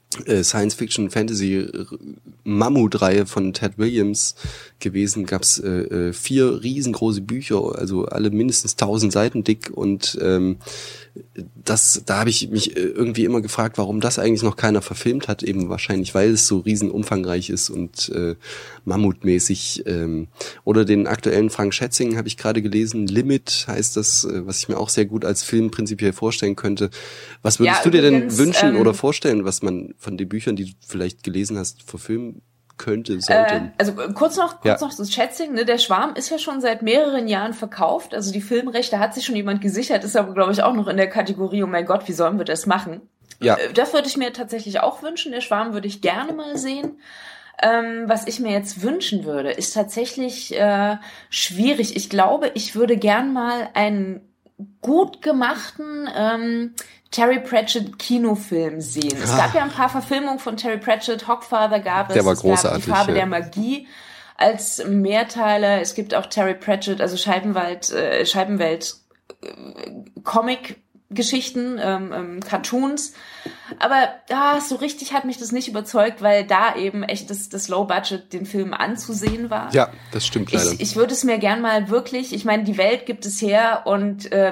Science-Fiction-Fantasy-Mammutreihe von Ted Williams gewesen. Gab's äh, vier riesengroße Bücher, also alle mindestens tausend Seiten dick und ähm, das, da habe ich mich irgendwie immer gefragt, warum das eigentlich noch keiner verfilmt hat, eben wahrscheinlich, weil es so riesen umfangreich ist und äh, mammutmäßig. Ähm, oder den aktuellen Frank Schätzing habe ich gerade gelesen, Limit heißt das, äh, was ich mir auch sehr gut als Film prinzipiell vorstellen könnte. Was würdest ja, du dir übrigens, denn wünschen ähm, oder vorstellen, was man von den Büchern, die du vielleicht gelesen hast, verfilmen könnte, sollte? Äh, also kurz noch, kurz Ja. noch das Schätzing, ne? Der Schwarm ist ja schon seit mehreren Jahren verkauft. Also die Filmrechte hat sich schon jemand gesichert, ist aber, glaube ich, auch noch in der Kategorie, oh mein Gott, wie sollen wir das machen? Ja. Äh, Das würde ich mir tatsächlich auch wünschen. Der Schwarm würde ich gerne mal sehen. Ähm, was ich mir jetzt wünschen würde, ist tatsächlich äh, schwierig. Ich glaube, ich würde gern mal einen gut gemachten ähm, Terry Pratchett Kinofilm sehen. Es Ah. gab ja ein paar Verfilmungen von Terry Pratchett, Hogfather gab es, Der war es gab großartig, Die Farbe ja. der Magie als Mehrteiler. Es gibt auch Terry Pratchett, also Scheibenwald, äh, Scheibenwelt äh, Comic-Geschichten, ähm, ähm, Cartoons. Aber ah, so richtig hat mich das nicht überzeugt, weil da eben echt das, das Low-Budget den Film anzusehen war. Ja, das stimmt leider. Ich, ich würde es mir gern mal wirklich, ich meine, die Welt gibt es her und äh,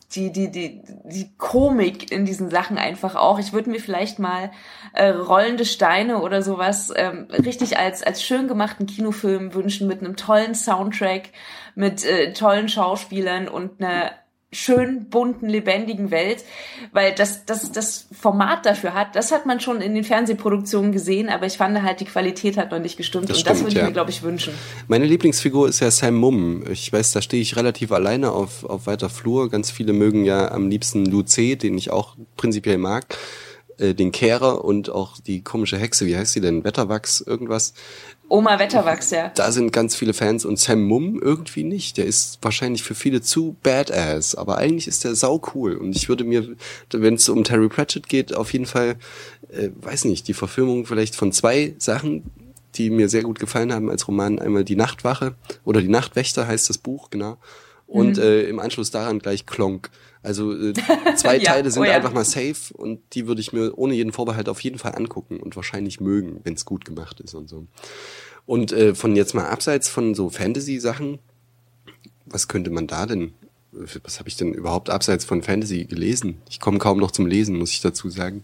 die die die die Komik in diesen Sachen einfach auch. Ich würde mir vielleicht mal äh, Rollende Steine oder sowas ähm, richtig als als schön gemachten Kinofilm wünschen mit einem tollen Soundtrack, mit äh, tollen Schauspielern und einer schön bunten, lebendigen Welt, weil das das das Format dafür hat, das hat man schon in den Fernsehproduktionen gesehen, aber ich fand halt, die Qualität hat noch nicht gestimmt das und stimmt, das würde ich ja. mir, glaube ich, wünschen. Meine Lieblingsfigur ist ja Sam Mumm. Ich weiß, da stehe ich relativ alleine auf auf weiter Flur. Ganz viele mögen ja am liebsten Luce, den ich auch prinzipiell mag, äh, den Kehrer und auch die komische Hexe, wie heißt sie denn? Wetterwachs, irgendwas. Oma Wetterwachs, ja. Da sind ganz viele Fans und Sam Mumm irgendwie nicht. Der ist wahrscheinlich für viele zu badass, aber eigentlich ist der sau cool. Und ich würde mir, wenn es um Terry Pratchett geht, auf jeden Fall, äh, weiß nicht, die Verfilmung vielleicht von zwei Sachen, die mir sehr gut gefallen haben als Roman. Einmal Die Nachtwache oder Die Nachtwächter heißt das Buch, genau. Und mhm. äh, im Anschluss daran gleich Klonk. Also äh, zwei ja, Teile sind oh ja. einfach mal safe und die würde ich mir ohne jeden Vorbehalt auf jeden Fall angucken und wahrscheinlich mögen, wenn es gut gemacht ist und so. Und äh, von jetzt mal abseits von so Fantasy-Sachen, was könnte man da denn, was habe ich denn überhaupt abseits von Fantasy gelesen? Ich komme kaum noch zum Lesen, muss ich dazu sagen.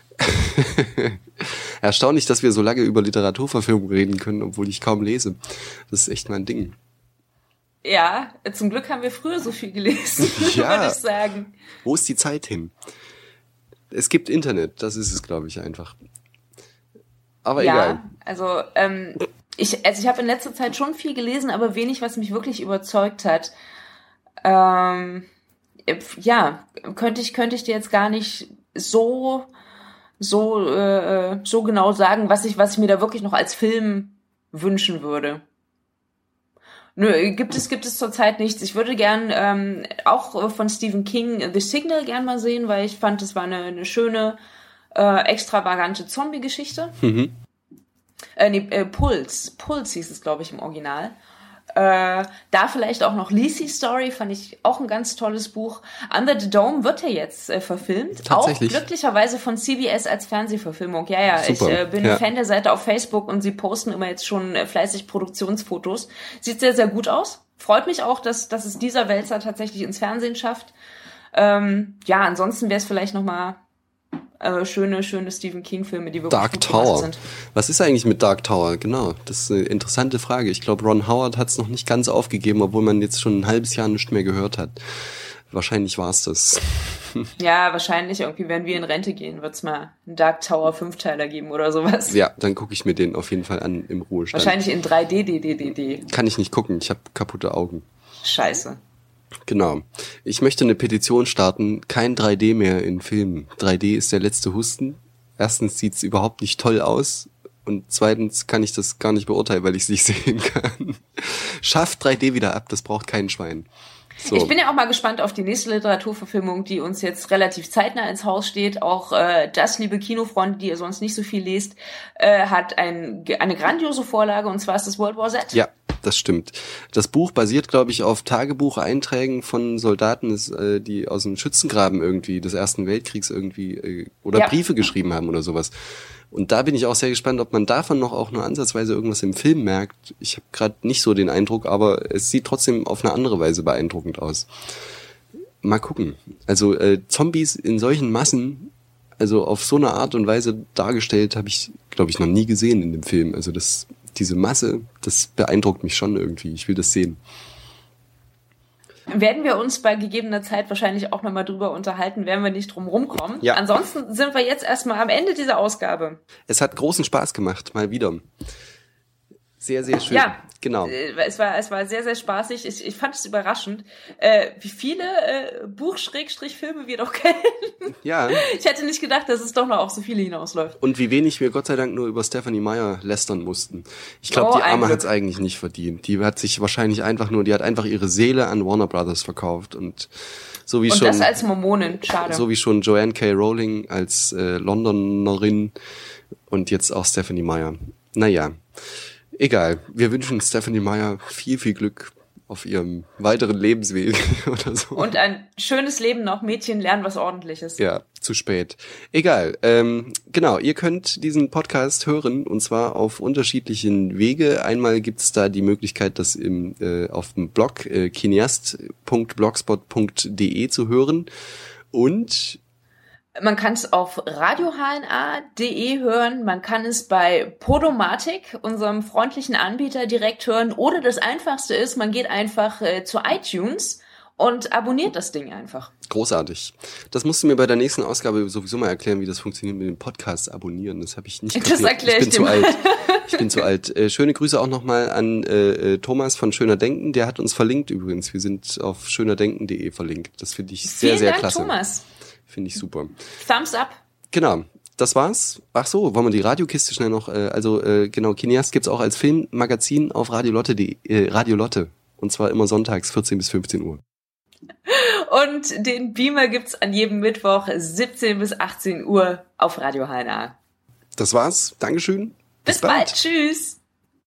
Erstaunlich, dass wir so lange über Literaturverfilmung reden können, obwohl ich kaum lese. Das ist echt mein Ding. Ja, zum Glück haben wir früher so viel gelesen, ja. würde ich sagen. Wo ist die Zeit hin? Es gibt Internet, das ist es, glaube ich, einfach. Aber ja, egal. Also, ähm, ich, also ich habe in letzter Zeit schon viel gelesen, aber wenig, was mich wirklich überzeugt hat. Ähm, ja, könnte ich, könnte ich dir jetzt gar nicht so, so, äh, so genau sagen, was ich, was ich mir da wirklich noch als Film wünschen würde. Nö, gibt es, gibt es zurzeit nichts. Ich würde gern ähm, auch von Stephen King The Signal gern mal sehen, weil ich fand, das war eine, eine schöne, äh, extravagante Zombie-Geschichte. Mhm. Äh, nee, äh, Puls. Puls hieß es, glaube ich, im Original. Äh, da vielleicht auch noch Lisey's Story, fand ich auch ein ganz tolles Buch. Under the Dome wird ja jetzt äh, verfilmt. Tatsächlich? Auch glücklicherweise von C B S als Fernsehverfilmung. Ja, ja, Super. ich äh, bin ja. Fan der Seite auf Facebook und sie posten immer jetzt schon äh, fleißig Produktionsfotos. Sieht sehr, sehr gut aus. Freut mich auch, dass, dass es dieser Wälzer tatsächlich ins Fernsehen schafft. Ähm, ja, ansonsten wäre es vielleicht nochmal äh, schöne, schöne Stephen King-Filme, die wirklich Dark gut Tower. gemacht sind. Was ist eigentlich mit Dark Tower? Genau, das ist eine interessante Frage. Ich glaube, Ron Howard hat es noch nicht ganz aufgegeben, obwohl man jetzt schon ein halbes Jahr nicht mehr gehört hat. Wahrscheinlich war es das. Ja, wahrscheinlich. Irgendwie, wenn wir in Rente gehen, wird es mal einen Dark Tower Fünfteiler geben oder sowas. Ja, dann gucke ich mir den auf jeden Fall an im Ruhestand. Wahrscheinlich in drei D, D, D, D, D. Kann ich nicht gucken, ich habe kaputte Augen. Scheiße. Genau. Ich möchte eine Petition starten, kein drei D mehr in Filmen. drei D ist der letzte Husten. Erstens sieht's überhaupt nicht toll aus und zweitens kann ich das gar nicht beurteilen, weil ich es nicht sehen kann. Schafft drei D wieder ab, das braucht kein Schwein. So. Ich bin ja auch mal gespannt auf die nächste Literaturverfilmung, die uns jetzt relativ zeitnah ins Haus steht. Auch äh, das, liebe Kinofreunde, die ihr sonst nicht so viel lest, äh, hat ein, eine grandiose Vorlage, und zwar ist das World War Z. Ja, das stimmt. Das Buch basiert, glaube ich, auf Tagebucheinträgen von Soldaten, äh, die aus dem Schützengraben irgendwie des Ersten Weltkriegs irgendwie äh, oder ja. Briefe geschrieben haben oder sowas. Und da bin ich auch sehr gespannt, ob man davon noch auch nur ansatzweise irgendwas im Film merkt. Ich habe gerade nicht so den Eindruck, aber es sieht trotzdem auf eine andere Weise beeindruckend aus. Mal gucken. Also äh, Zombies in solchen Massen, also auf so eine Art und Weise dargestellt, habe ich, glaube ich, noch nie gesehen in dem Film. Also das, diese Masse, das beeindruckt mich schon irgendwie. Ich will das sehen. Werden wir uns bei gegebener Zeit wahrscheinlich auch nochmal drüber unterhalten, werden wir nicht drum rumkommen. Ja. Ansonsten sind wir jetzt erstmal am Ende dieser Ausgabe. Es hat großen Spaß gemacht, mal wieder. Sehr, sehr schön. Ja, genau. Es war, es war sehr, sehr spaßig. Ich, ich fand es überraschend, äh, wie viele äh, Buch-Filme wir doch kennen. Ja. Ich hätte nicht gedacht, dass es doch noch auf so viele hinausläuft. Und wie wenig wir Gott sei Dank nur über Stephenie Meyer lästern mussten. Ich glaube, oh, die Arme hat es eigentlich nicht verdient. Die hat sich wahrscheinlich einfach nur, die hat einfach ihre Seele an Warner Brothers verkauft. Und so wie und schon. das als Mormonin, schade. So wie schon Joanne K. Rowling als äh, Londonerin und jetzt auch Stephenie Meyer. Naja. Egal, wir wünschen Stephenie Meyer viel, viel Glück auf ihrem weiteren Lebensweg oder so. Und ein schönes Leben noch. Mädchen lernen was Ordentliches. Ja, zu zu spät. Egal. Ähm, genau, ihr könnt diesen Podcast hören und zwar auf unterschiedlichen Wege. Einmal gibt's da die Möglichkeit, das im äh, auf dem Blog äh, cineast punkt blogspot punkt de zu hören und man kann es auf radio h n a punkt de hören, man kann es bei Podomatic, unserem freundlichen Anbieter, direkt hören oder das Einfachste ist, man geht einfach äh, zu iTunes und abonniert das Ding einfach. Großartig. Das musst du mir bei der nächsten Ausgabe sowieso mal erklären, wie das funktioniert mit dem Podcast abonnieren. Das habe ich nicht kapiert. Das erkläre ich, ich bin dir zu mal. alt. Ich bin zu alt. Äh, schöne Grüße auch nochmal an äh, Thomas von Schöner Denken. Der hat uns verlinkt übrigens. Wir sind auf schönerdenken punkt de verlinkt. Das finde ich sehr, Vielen sehr Dank, klasse. Thomas. Finde ich super. Thumbs up. Genau. Das war's. Ach so, wollen wir die Radiokiste schnell noch, äh, also äh, genau, Cineast gibt's auch als Filmmagazin auf radiolotte punkt de, äh, Radiolotte. Und zwar immer sonntags vierzehn bis fünfzehn Uhr. Und den Beamer gibt's an jedem Mittwoch siebzehn bis achtzehn Uhr auf Radio H N A. Das war's. Dankeschön. Bis, Bis bald. bald. Tschüss.